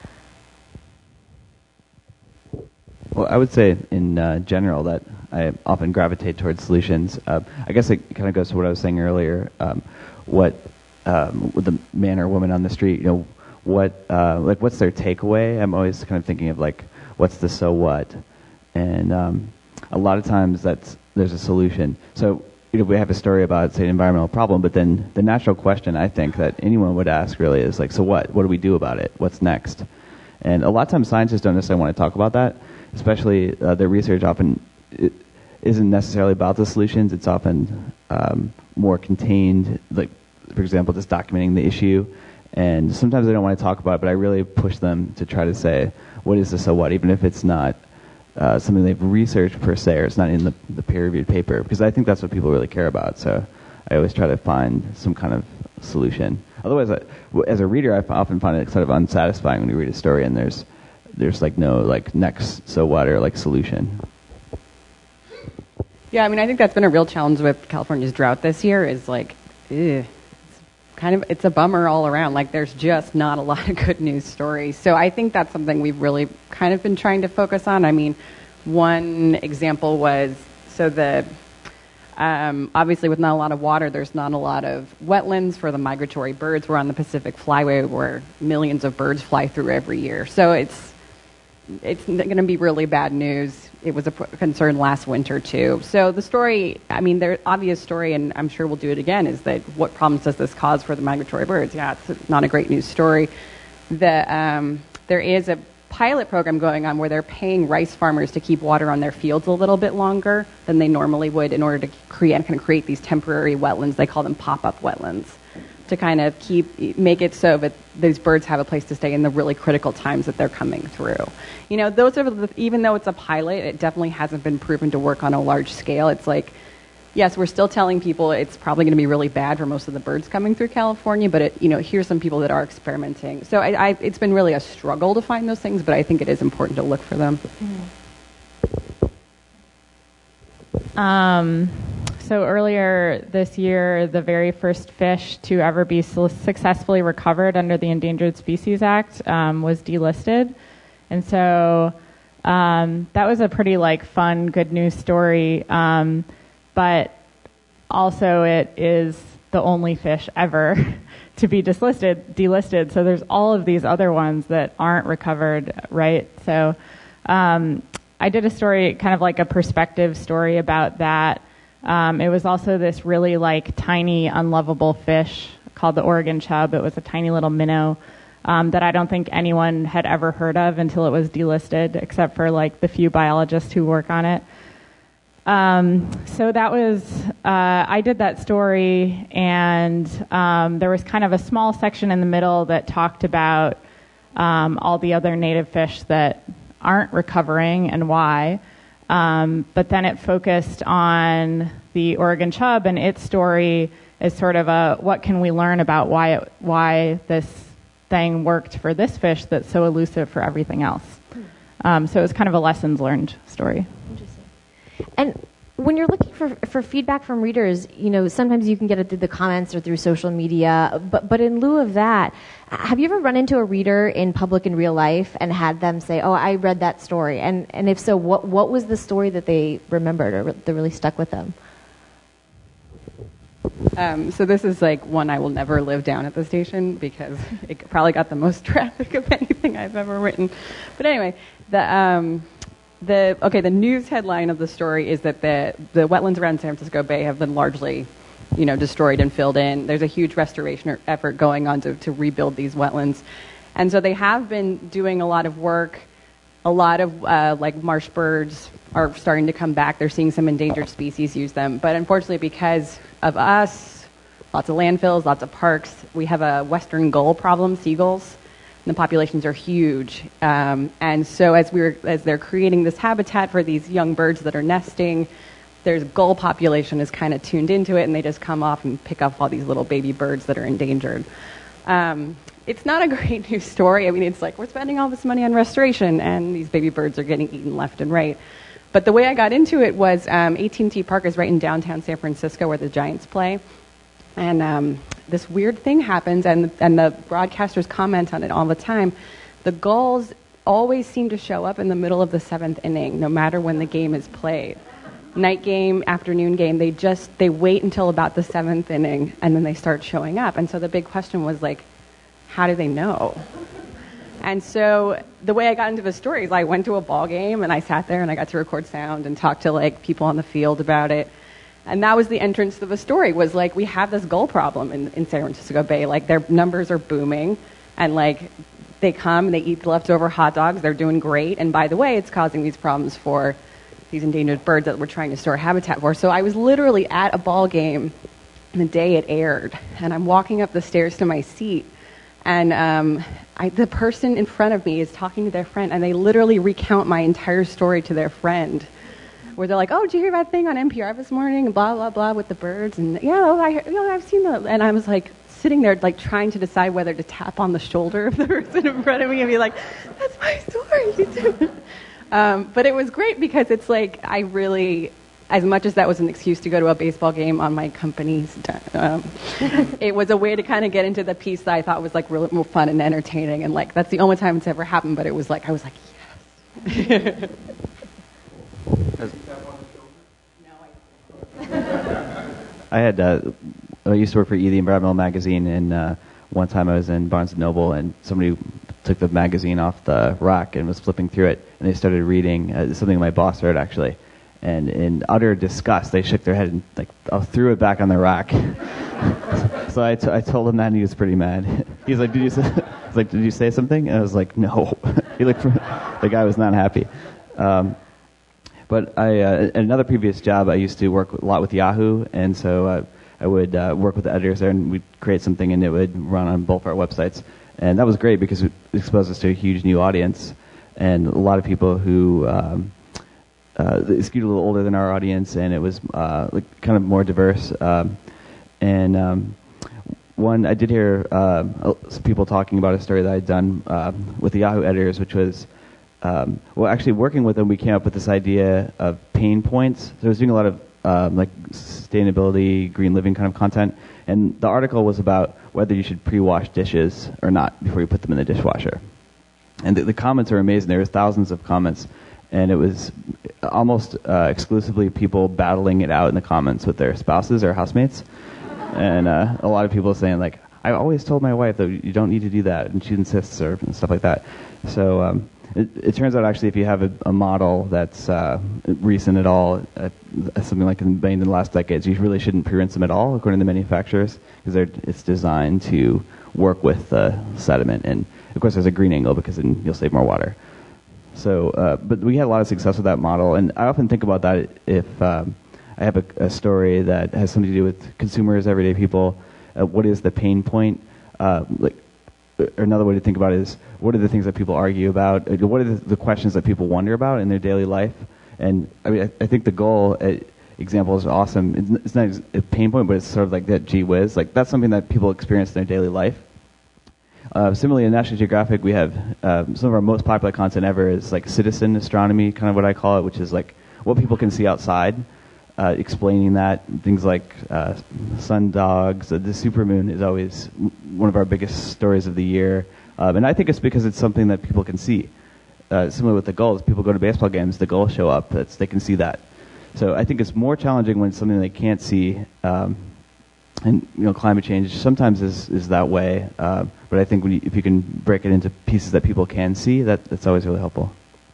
Speaker 7: Well, I would say in general that I often gravitate towards solutions. I guess it kind of goes to what I was saying earlier. With the man or woman on the street, what's their takeaway? I'm always kind of thinking of like, what's the so what? And a lot of times there's a solution. So we have a story about, say, an environmental problem, but then the natural question I think that anyone would ask really is like, so what? What do we do about it? What's next? And a lot of times scientists don't necessarily want to talk about that. Especially their research often isn't necessarily about the solutions. It's often more contained, like, for example, just documenting the issue. And sometimes they don't want to talk about it, but I really push them to try to say, what is the so what, even if it's not something they've researched per se, or it's not in the peer-reviewed paper, because I think that's what people really care about. So I always try to find some kind of solution. Otherwise, as a reader, I often find it sort of unsatisfying when you read a story and there's like no like next so what or like solution.
Speaker 2: Yeah, I think that's been a real challenge with California's drought this year is like, it's a bummer all around. Like there's just not a lot of good news stories. So I think that's something we've really kind of been trying to focus on. One example was, obviously with not a lot of water, there's not a lot of wetlands for the migratory birds. We're on the Pacific Flyway where millions of birds fly through every year. So it's going to be really bad news. It was a concern last winter, too. So the story, the obvious story, and I'm sure we'll do it again, is that what problems does this cause for the migratory birds? Yeah, it's not a great news story. There is a pilot program going on where they're paying rice farmers to keep water on their fields a little bit longer than they normally would in order to create these temporary wetlands. They call them pop-up wetlands, to kind of make it so that these birds have a place to stay in the really critical times that they're coming through. Those are even though it's a pilot, it definitely hasn't been proven to work on a large scale. It's like, yes, we're still telling people it's probably going to be really bad for most of the birds coming through California, but here's some people that are experimenting. So it's been really a struggle to find those things, but I think it is important to look for them.
Speaker 6: So earlier this year, the very first fish to ever be successfully recovered under the Endangered Species Act was delisted. And so that was a pretty fun, good news story. But also it is the only fish ever to be delisted. So there's all of these other ones that aren't recovered, right? So I did a story, kind of like a perspective story about that. It was also this really tiny, unlovable fish called the Oregon chub. It was a tiny little minnow that I don't think anyone had ever heard of until it was delisted, except for the few biologists who work on it. So that was, I did that story, and there was kind of a small section in the middle that talked about all the other native fish that aren't recovering and why. But then it focused on the Oregon chub, and its story is sort of what can we learn about why this thing worked for this fish that's so elusive for everything else. So it was kind of a lessons learned story.
Speaker 1: Interesting. And when you're looking for feedback from readers, sometimes you can get it through the comments or through social media. But in lieu of that, have you ever run into a reader in public in real life and had them say, "Oh, I read that story," and if so, what was the story that they remembered or that really stuck with them?
Speaker 2: So this is like one I will never live down at the station because it probably got the most traffic of anything I've ever written. But anyway, the news headline of the story is that the wetlands around San Francisco Bay have been largely, destroyed and filled in. There's a huge restoration effort going on to rebuild these wetlands, and so they have been doing a lot of work. A lot of like marsh birds are starting to come back. They're seeing some endangered species use them, but unfortunately, because of us, lots of landfills, lots of parks, we have a western gull problem, seagulls. And the populations are huge, and so as they're creating this habitat for these young birds that are nesting, there's gull population is kind of tuned into it, and they just come off and pick up all these little baby birds that are endangered. It's not a great news story. I mean, it's like we're spending all this money on restoration, and these baby birds are getting eaten left and right. But the way I got into it was AT&T Park is right in downtown San Francisco where the Giants play. And this weird thing happens, and the broadcasters comment on it all the time. The gulls always seem to show up in the middle of the 7th inning, no matter when the game is played. Night game, afternoon game, they wait until about the 7th inning, and then they start showing up. And so the big question was like, how do they know? And so the way I got into the story is I went to a ball game, and I sat there, and I got to record sound and talk to like people on the field about it. And that was the entrance to the story, was like, we have this gull problem in San Francisco Bay. Like, their numbers are booming, and like, they come, they eat the leftover hot dogs, they're doing great, and by the way, it's causing these problems for these endangered birds that we're trying to store habitat for. So I was literally at a ball game the day it aired, and I'm walking up the stairs to my seat, and the person in front of me is talking to their friend, and they literally recount my entire story to their friend, where they're like, "Oh, did you hear that thing on NPR this morning? And blah blah blah with the birds." And I've seen that. And I was like sitting there, like trying to decide whether to tap on the shoulder of the person in front of me and be like, "That's my story." But it was great because it's like I really, as much as that was an excuse to go to a baseball game on my company's, it was a way to kind of get into the piece that I thought was like really more fun and entertaining. And like that's the only time it's ever happened. But it was like I was like, yes.
Speaker 7: I used to work for the Environmental Magazine, and one time I was in Barnes & Noble, and somebody took the magazine off the rack and was flipping through it, and they started reading something my boss wrote, actually. And in utter disgust, they shook their head and threw it back on the rack. So I told him that, and he was pretty mad. He's like, "Did you say something?" And I was like, "No." The guy was not happy. But in another previous job, I used to work a lot with Yahoo, and so I would work with the editors there, and we'd create something, and it would run on both our websites. And that was great because it exposed us to a huge new audience, and a lot of people who skewed a little older than our audience, and it was kind of more diverse. One, I did hear some people talking about a story that I'd done with the Yahoo editors, which was actually working with them, we came up with this idea of pain points. So I was doing a lot of sustainability, green living kind of content, and the article was about whether you should pre-wash dishes or not before you put them in the dishwasher. And the comments are amazing. There was thousands of comments, and it was almost exclusively people battling it out in the comments with their spouses or housemates, and a lot of people saying like, "I always told my wife that you don't need to do that," and she insists, or and stuff like that. So it turns out actually if you have a model that's recent at all, something like made in the last decades, you really shouldn't pre-rinse them at all, according to the manufacturers, because it's designed to work with sediment. And of course there's a green angle because then you'll save more water. So, but we had a lot of success with that model, and I often think about that if I have a story that has something to do with consumers, everyday people. What is the pain point? Or another way to think about it is, what are the things that people argue about? What are the questions that people wonder about in their daily life? And I mean, I think the goal example is awesome. It's not a pain point, but it's sort of like that gee whiz. Like that's something that people experience in their daily life. Similarly, in National Geographic, we have some of our most popular content ever is like citizen astronomy, kind of what I call it, which is like what people can see outside. explaining that. Things like sundogs, the supermoon is always one of our biggest stories of the year. And I think it's because it's something that people can see. Similar with the gulls, people go to baseball games, the gulls show up, they can see that. So I think it's more challenging when it's something they can't see. And climate change sometimes is that way. But I think if you can break it into pieces that people can see, that's always really helpful.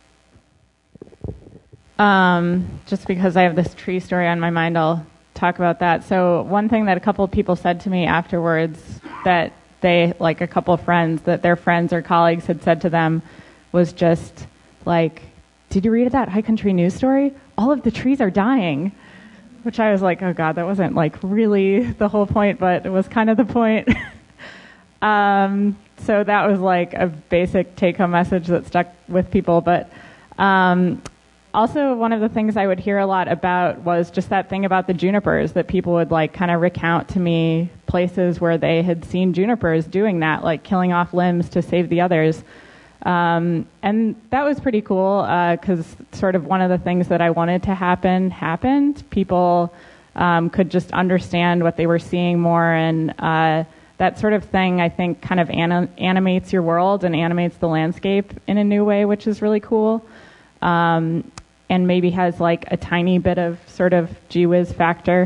Speaker 6: Just because I have this tree story on my mind, I'll talk about that. So one thing that a couple of people said to me afterwards that they, like a couple of friends, that their friends or colleagues had said to them was just like, did you read that High Country News story? All of the trees are dying. Which I was like, oh God, that wasn't like really the whole point, but it was kind of the point. So that was like a basic take-home message that stuck with people. But also one of the things I would hear a lot about was just that thing about the junipers, that people would like kind of recount to me places where they had seen junipers doing that, like killing off limbs to save the others. And that was pretty cool because sort of one of the things that I wanted to happen happened. People could just understand what they were seeing more, and that sort of thing I think kind of animates your world and animates the landscape in a new way, which is really cool. And maybe has like a tiny bit of sort of gee whiz factor.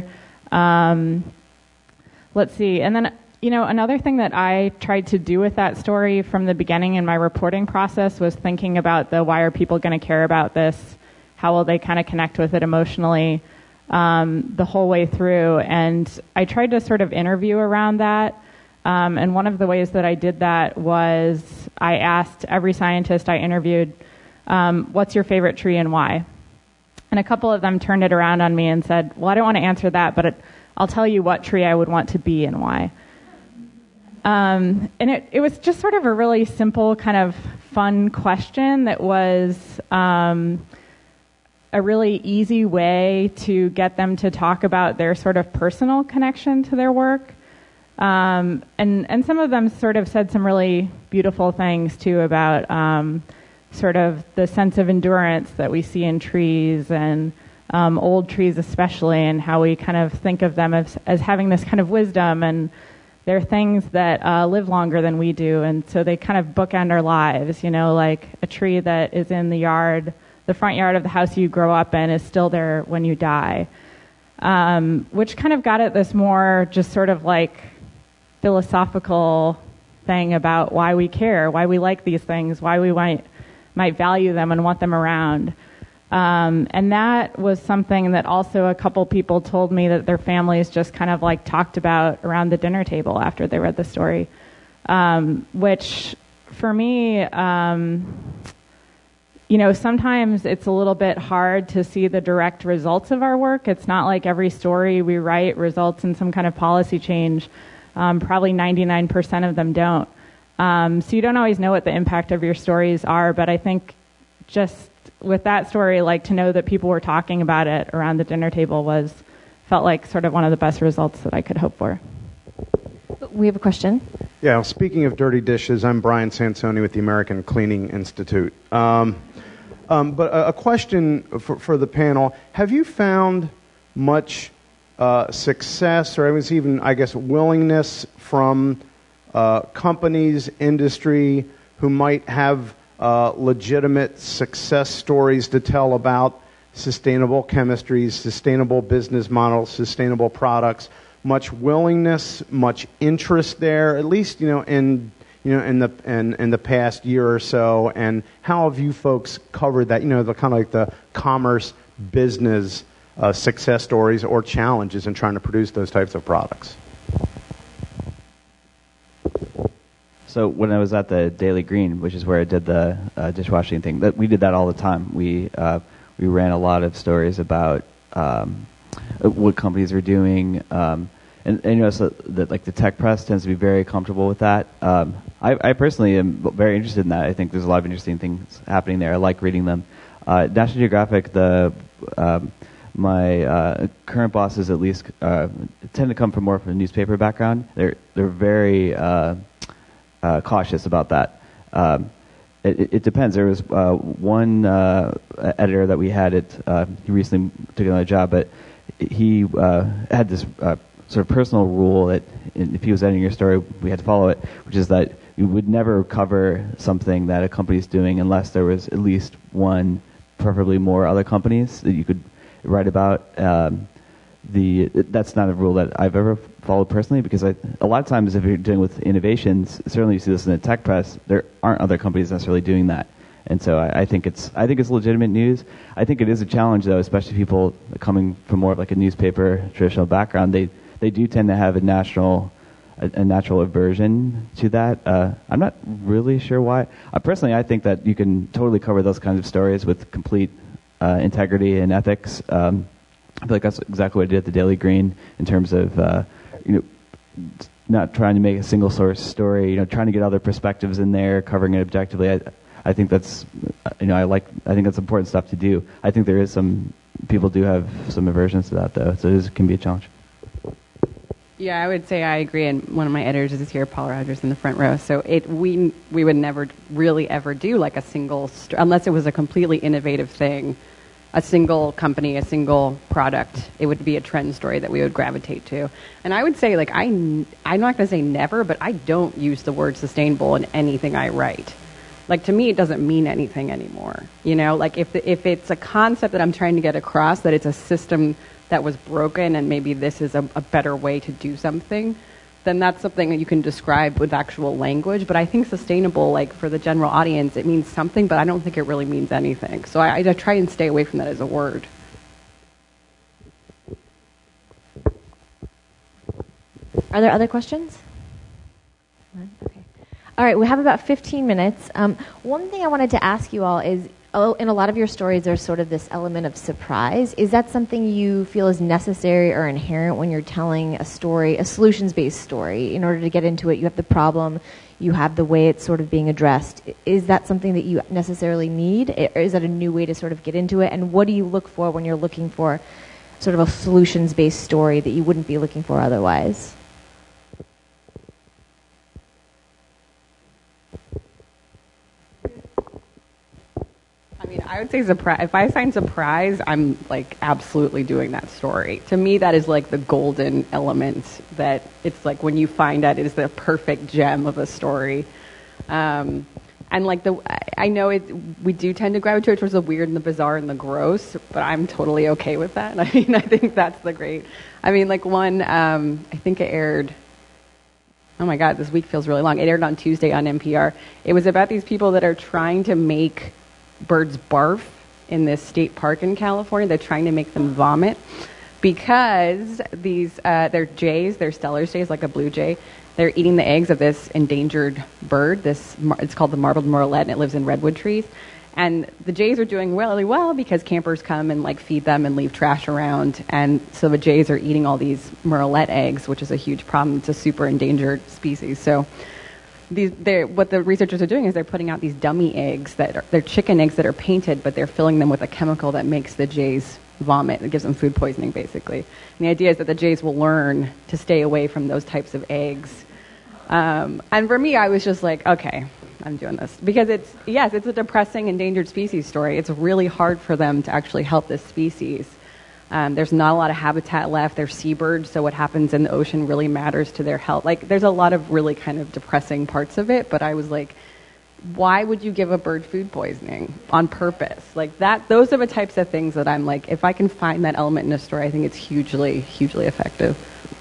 Speaker 6: Let's see. And then another thing that I tried to do with that story from the beginning in my reporting process was thinking about why are people going to care about this? How will they kind of connect with it emotionally the whole way through? And I tried to sort of interview around that. And one of the ways that I did that was I asked every scientist I interviewed, what's your favorite tree and why? And a couple of them turned it around on me and said, well, I don't want to answer that, but I'll tell you what tree I would want to be and why. And it was just sort of a really simple kind of fun question that was a really easy way to get them to talk about their sort of personal connection to their work. And some of them sort of said some really beautiful things too about sort of the sense of endurance that we see in trees and old trees especially, and how we kind of think of them as having this kind of wisdom, and they're things that live longer than we do, and so they kind of bookend our lives, like a tree that is in the front yard of the house you grow up in is still there when you die, which kind of got at this more just sort of like philosophical thing about why we care, why we like these things, why we might value them and want them around. And that was something that also a couple people told me that their families just kind of like talked about around the dinner table after they read the story, which for me, sometimes it's a little bit hard to see the direct results of our work. It's not like every story we write results in some kind of policy change. Probably 99% of them don't. So you don't always know what the impact of your stories are, but I think just with that story, like to know that people were talking about it around the dinner table felt like sort of one of the best results that I could hope for.
Speaker 1: We have a question.
Speaker 11: Yeah, speaking of dirty dishes, I'm Brian Sansoni with the American Cleaning Institute. But a question for the panel. Have you found much success, or willingness from companies, industry, who might have legitimate success stories to tell about sustainable chemistries, sustainable business models, sustainable products? Much willingness, much interest there, at least in the past year or so. And how have you folks covered that? The kind of like the commerce business success stories or challenges in trying to produce those types of products.
Speaker 7: So when I was at the Daily Green, which is where I did the dishwashing thing, we did that all the time. We ran a lot of stories about what companies were doing, so like the tech press tends to be very comfortable with that. I personally am very interested in that. I think there's a lot of interesting things happening there. I like reading them. National Geographic, my current bosses at least tend to come from more of a newspaper background. They're very cautious about that. It depends. There was one editor that we had. He recently took another job, but he had this sort of personal rule that if he was editing your story, we had to follow it, which is that you would never cover something that a company is doing unless there was at least one, preferably more, other companies that you could write about. That's not a rule that I've ever followed personally, because a lot of times if you're dealing with innovations, certainly you see this in the tech press, there aren't other companies necessarily doing that. And so I think it's legitimate news. I think it is a challenge, though, especially people coming from more of like a newspaper traditional background. They do tend to have a natural aversion to that. I'm not really sure why. Personally, I think that you can totally cover those kinds of stories with complete integrity and ethics. I feel like that's exactly what I did at the Daily Green in terms of not trying to make a single source story, trying to get other perspectives in there, covering it objectively. I think that's I think that's important stuff to do. I think there is some people do have some aversions to that, though, so it can be a challenge.
Speaker 2: Yeah, I would say I agree, and one of my editors is here, Paul Rogers, in the front row. So we would never really ever do like a single, unless it was a completely innovative thing, a single company, a single product. It would be a trend story that we would gravitate to. And I would say, like, I'm not going to say never, but I don't use the word sustainable in anything I write. Like, to me, it doesn't mean anything anymore. Like if it's a concept that I'm trying to get across, that it's a system that was broken and maybe this is a better way to do something, then that's something that you can describe with actual language. But I think sustainable, like for the general audience, it means something, but I don't think it really means anything. So I try and stay away from that as a word.
Speaker 1: Are there other questions? Okay. All right, we have about 15 minutes. One thing I wanted to ask you all is, in a lot of your stories, there's sort of this element of surprise. Is that something you feel is necessary or inherent when you're telling a story, a solutions-based story? In order to get into it, you have the problem, you have the way it's sort of being addressed. Is that something that you necessarily need, or is that a new way to sort of get into it? And what do you look for when you're looking for sort of a solutions-based story that you wouldn't be looking for otherwise?
Speaker 2: I mean, I would say surprise. If I find surprise, I'm like absolutely doing that story. To me, that is like the golden element. That it's like when you find out it is the perfect gem of a story. And like I know we do tend to gravitate towards the weird and the bizarre and the gross, but I'm totally okay with that. I mean, I think that's the great. I mean, like one, I think it aired. Oh my God, this week feels really long. It aired on Tuesday on NPR. It was about these people that are trying to make birds barf in this state park in California. They're trying to make them vomit because they're jays, they're Steller's jays, like a blue jay. They're eating the eggs of this endangered bird. It's called the marbled murrelet, and it lives in redwood trees. And the jays are doing really well because campers come and like feed them and leave trash around. And so the jays are eating all these murrelet eggs, which is a huge problem. It's a super endangered species. So what the researchers are doing is they're putting out these dummy eggs they're chicken eggs that are painted, but they're filling them with a chemical that makes the jays vomit. It gives them food poisoning, basically. And the idea is that the jays will learn to stay away from those types of eggs. And for me, I was just like, okay, I'm doing this. Because it's a depressing endangered species story. It's really hard for them to actually help this species. There's not a lot of habitat left. They're seabirds, so what happens in the ocean really matters to their health. Like, there's a lot of really kind of depressing parts of it, but I was like, why would you give a bird food poisoning on purpose? Like that, those are the types of things that I'm like, if I can find that element in a story, I think it's hugely, hugely effective.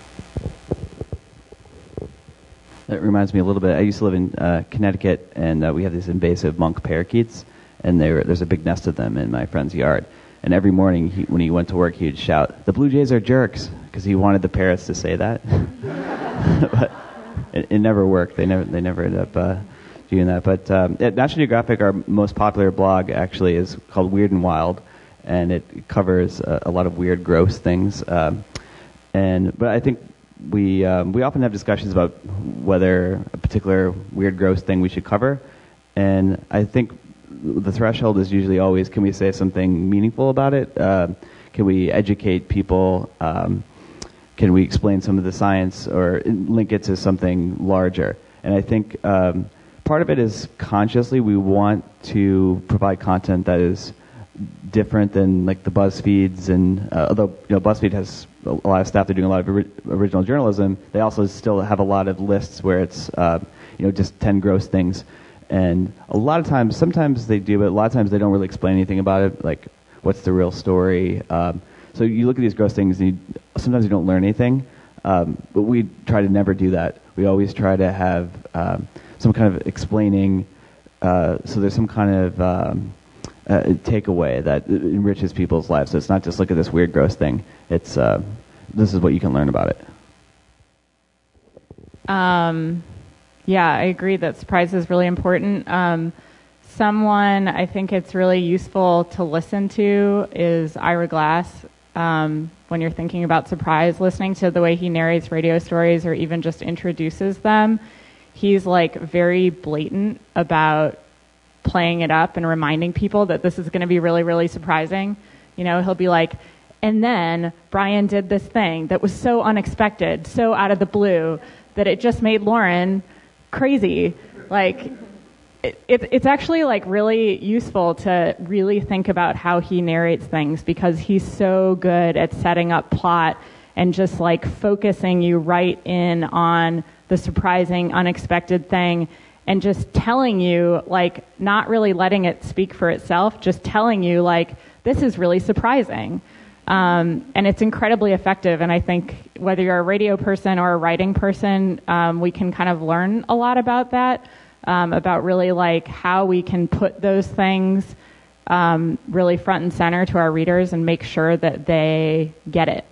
Speaker 7: That reminds me a little bit. I used to live in Connecticut, and we have these invasive monk parakeets, and there's a big nest of them in my friend's yard. And every morning, when he went to work, he would shout, "The Blue Jays are jerks," because he wanted the parrots to say that. But it never worked. They never ended up doing that. But at National Geographic, our most popular blog actually is called Weird and Wild, and it covers a lot of weird, gross things. But I think we often have discussions about whether a particular weird, gross thing we should cover, and I think the threshold is usually always, can we say something meaningful about it? Can we educate people? Can we explain some of the science or link it to something larger? And I think part of it is consciously we want to provide content that is different than like the BuzzFeeds, and although BuzzFeed has a lot of staff, they're doing a lot of original journalism. They also still have a lot of lists where it's just 10 gross things, and a lot of times, sometimes they do, but a lot of times they don't really explain anything about it, like what's the real story. So you look at these gross things, and sometimes you don't learn anything, but we try to never do that. We always try to have some kind of explaining, so there's some kind of takeaway that enriches people's lives. So it's not just look at this weird, gross thing. It's this is what you can learn about it.
Speaker 6: Yeah, I agree that surprise is really important. Someone I think it's really useful to listen to is Ira Glass. When you're thinking about surprise, listening to the way he narrates radio stories or even just introduces them, he's like very blatant about playing it up and reminding people that this is going to be really, really surprising. He'll be like, and then Brian did this thing that was so unexpected, so out of the blue, that it just made Lauren crazy. Like, it's actually like really useful to really think about how he narrates things, because he's so good at setting up plot and just like focusing you right in on the surprising, unexpected thing, and just telling you, like, not really letting it speak for itself, just telling you, like, this is really surprising. And it's incredibly effective. And I think whether you're a radio person or a writing person, we can kind of learn a lot about that, about really like how we can put those things really front and center to our readers and make sure that they get it.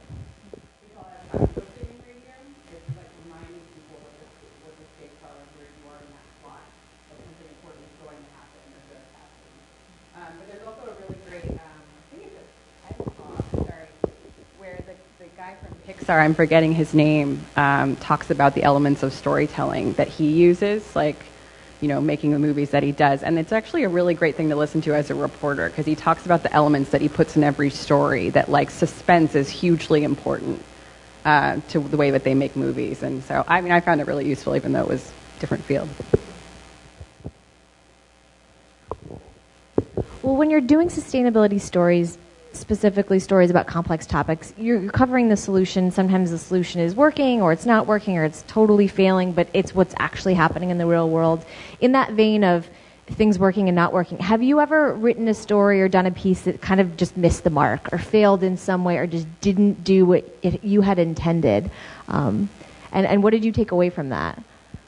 Speaker 2: Pixar, I'm forgetting his name, talks about the elements of storytelling that he uses, like, making the movies that he does. And it's actually a really great thing to listen to as a reporter, because he talks about the elements that he puts in every story, that, like, suspense is hugely important to the way that they make movies. And so, I found it really useful, even though it was a different field.
Speaker 1: Well, when you're doing sustainability stories, specifically stories about complex topics, you're covering the solution. Sometimes the solution is working, or it's not working, or it's totally failing, but it's what's actually happening in the real world. In that vein of things working and not working, have you ever written a story or done a piece that kind of just missed the mark, or failed in some way, or just didn't do what you had intended? And what did you take away from that?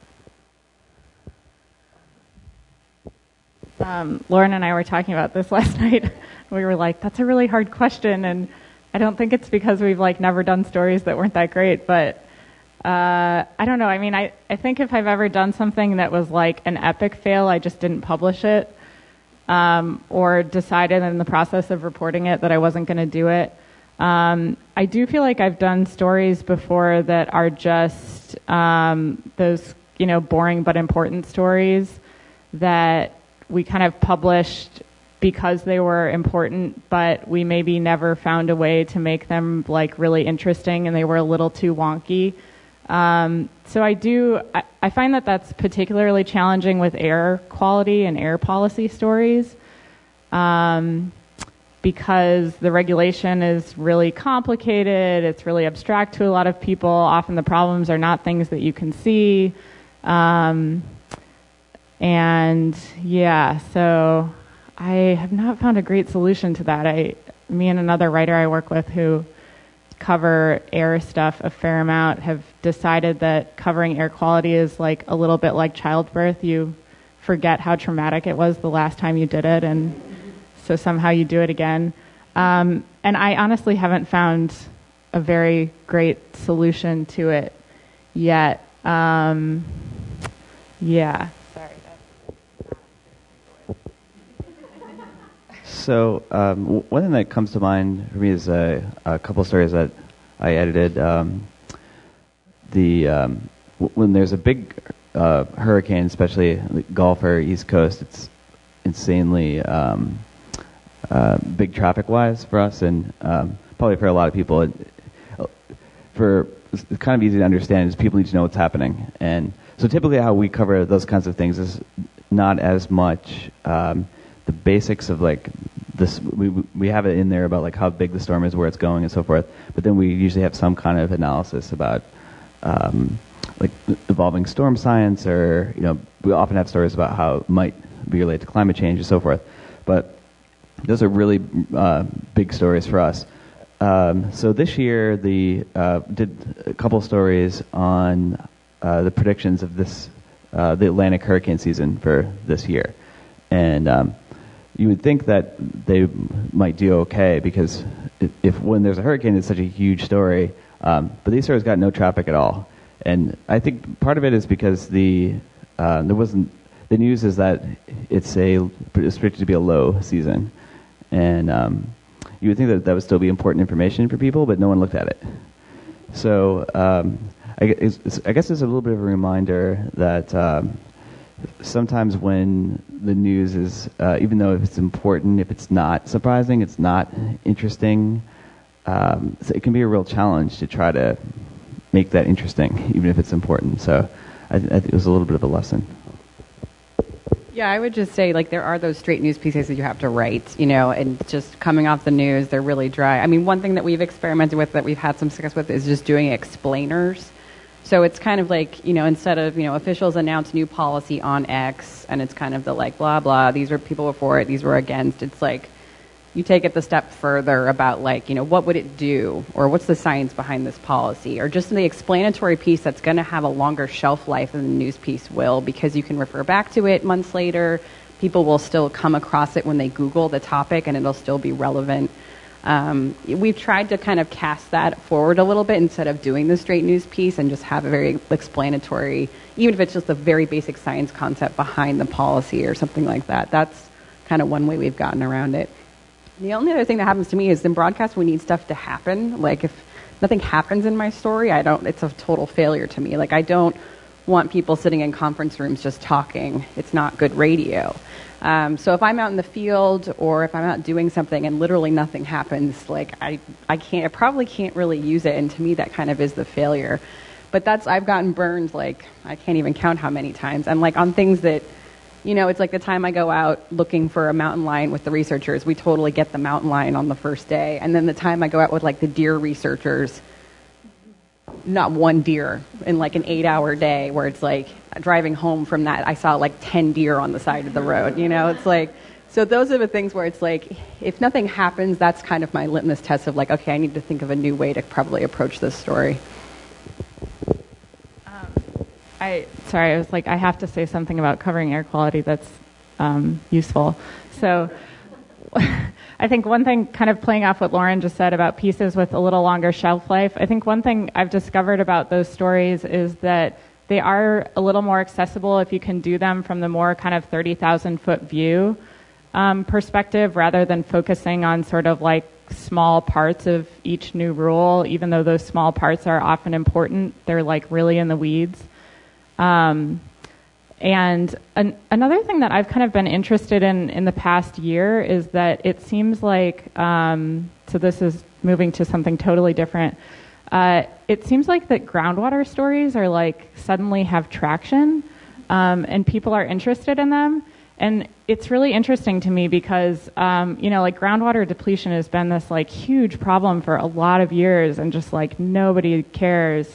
Speaker 6: Lauren and I were talking about this last night. We were like, that's a really hard question, and I don't think it's because we've like never done stories that weren't that great, but I don't know. I think if I've ever done something that was like an epic fail, I just didn't publish it, or decided in the process of reporting it that I wasn't going to do it. I do feel like I've done stories before that are just those, boring but important stories that we kind of published because they were important, but we maybe never found a way to make them like really interesting, and they were a little too wonky. So I find that that's particularly challenging with air quality and air policy stories, because the regulation is really complicated. It's really abstract to a lot of people. Often the problems are not things that you can see. So I have not found a great solution to that. Me and another writer I work with who cover air stuff a fair amount have decided that covering air quality is like a little bit like childbirth. You forget how traumatic it was the last time you did it, and so somehow you do it again. And I honestly haven't found a very great solution to it yet.
Speaker 7: So one thing that comes to mind for me is a couple of stories that I edited. When there's a big hurricane, especially Gulf or East Coast, it's insanely big traffic-wise for us, and probably for a lot of people. It's kind of easy to understand is people need to know what's happening. And so typically how we cover those kinds of things is not as much the basics of like we have it in there about like how big the storm is, where it's going, and so forth. But then we usually have some kind of analysis about like evolving storm science, or we often have stories about how it might be related to climate change and so forth. But those are really big stories for us. So this year, did a couple stories on the predictions of the Atlantic hurricane season for this year, and you would think that they might do okay, because if when there's a hurricane, it's such a huge story. But these stories got no traffic at all, and I think part of it is because there wasn't. The news is that it's predicted to be a low season, and you would think that would still be important information for people, but no one looked at it. So I guess it's a little bit of a reminder that sometimes when the news is, even though if it's important, if it's not surprising, it's not interesting, so it can be a real challenge to try to make that interesting, even if it's important. So I think it was a little bit of a lesson.
Speaker 2: Yeah, I would just say, like, there are those straight news pieces that you have to write, and just coming off the news, they're really dry. I mean, one thing that we've experimented with that we've had some success with is just doing explainers. So it's kind of like, instead of, officials announce new policy on X, and it's kind of the like, blah, blah, these were people for it, these were against. It's like, you take it the step further about like, what would it do? Or what's the science behind this policy? Or just the explanatory piece that's going to have a longer shelf life than the news piece will, because you can refer back to it months later. People will still come across it when they Google the topic, and it'll still be relevant. We've tried to kind of cast that forward a little bit instead of doing the straight news piece, and just have a very explanatory, even if it's just a very basic science concept behind the policy or something like that. That's kind of one way we've gotten around it. The only other thing that happens to me is in broadcast, we need stuff to happen. Like, if nothing happens in my story, it's a total failure to me. Like, I don't want people sitting in conference rooms just talking. It's not good radio. So if I'm out in the field, or if I'm out doing something and literally nothing happens, like, I probably can't really use it. And to me, that kind of is the failure. But I've gotten burned, like, I can't even count how many times. And like on things that, it's like the time I go out looking for a mountain lion with the researchers, we totally get the mountain lion on the first day. And then the time I go out with like the deer researchers, not one deer in like an 8-hour day, where it's like driving home from that, I saw like 10 deer on the side of the road. It's like, so those are the things where it's like, if nothing happens, that's kind of my litmus test of like, okay, I need to think of a new way to probably approach this story.
Speaker 6: I was like, I have to say something about covering air quality that's useful. So I think one thing, kind of playing off what Lauren just said about pieces with a little longer shelf life, I think one thing I've discovered about those stories is that they are a little more accessible if you can do them from the more kind of 30,000-foot view perspective, rather than focusing on sort of like small parts of each new rule. Even though those small parts are often important, they're like really in the weeds. And another thing that I've kind of been interested in the past year is that it seems like, so this is moving to something totally different. It seems like that groundwater stories are like suddenly have traction, and people are interested in them. And it's really interesting to me because, like groundwater depletion has been this like huge problem for a lot of years, and just like nobody cares.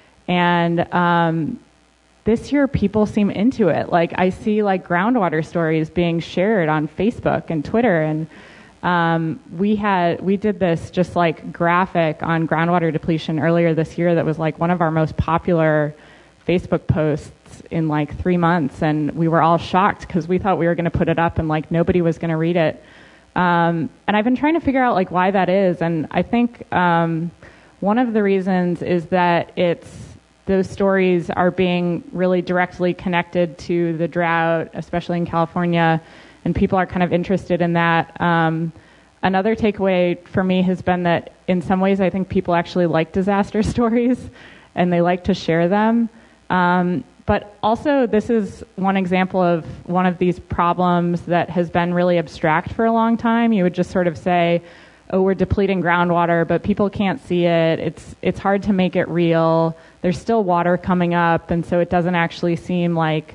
Speaker 6: And, this year, people seem into it. Like, I see like groundwater stories being shared on Facebook and Twitter, and we did this just like graphic on groundwater depletion earlier this year that was like one of our most popular Facebook posts in like 3 months, and we were all shocked because we thought we were going to put it up and like nobody was going to read it. And I've been trying to figure out like why that is, and I think one of the reasons is that those stories are being really directly connected to the drought, especially in California, and people are kind of interested in that. Another takeaway for me has been that in some ways I think people actually like disaster stories, and they like to share them. But also, this is one example of one of these problems that has been really abstract for a long time. You would just sort of say, oh, we're depleting groundwater, but people can't see it. It's hard to make it real. There's still water coming up, and so it doesn't actually seem like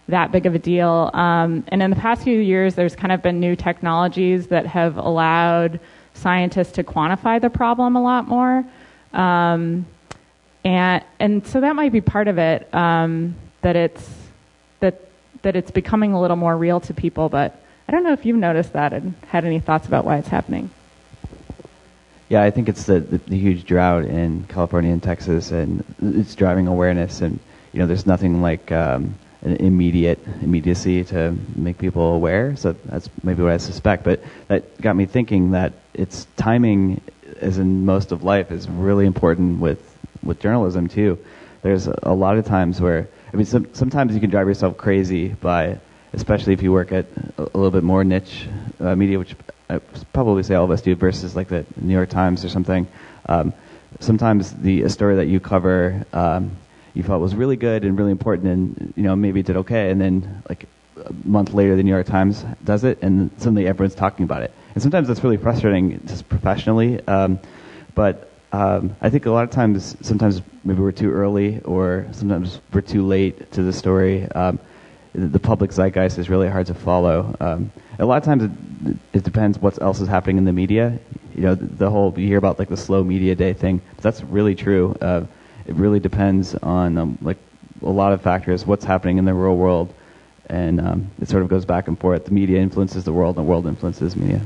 Speaker 6: that big of a deal. And in the past few years, there's kind of been new technologies that have allowed scientists to quantify the problem a lot more. And so that might be part of it, that it's becoming a little more real to people. But I don't know if you've noticed that and had any thoughts about why it's happening.
Speaker 7: Yeah, I think it's the huge drought in California and Texas, and it's driving awareness. And there's nothing like an immediacy to make people aware. So that's maybe what I suspect. But that got me thinking that it's timing, as in most of life, is really important with journalism too. There's a lot of times where sometimes you can drive yourself crazy by, especially if you work at a little bit more niche media, which I probably say all of us do, versus like the New York Times or something. Sometimes a story that you cover, you felt was really good and really important, and maybe it did okay, and then like a month later, the New York Times does it, and suddenly everyone's talking about it. And sometimes that's really frustrating, just professionally. But I think a lot of times, sometimes maybe we're too early, or sometimes we're too late to the story. The public zeitgeist is really hard to follow. A lot of times it depends what else is happening in the media. The whole, you hear about like the slow media day thing. That's really true. It really depends on like a lot of factors, what's happening in the real world, and it sort of goes back and forth. The media influences the world, and the world influences media.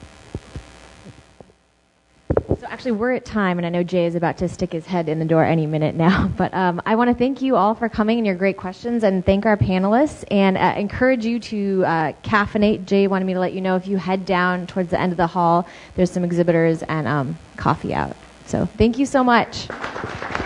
Speaker 1: So actually, we're at time, and I know Jay is about to stick his head in the door any minute now. But I want to thank you all for coming and your great questions, and thank our panelists, and encourage you to caffeinate. Jay wanted me to let you know if you head down towards the end of the hall, there's some exhibitors and coffee out. So thank you so much.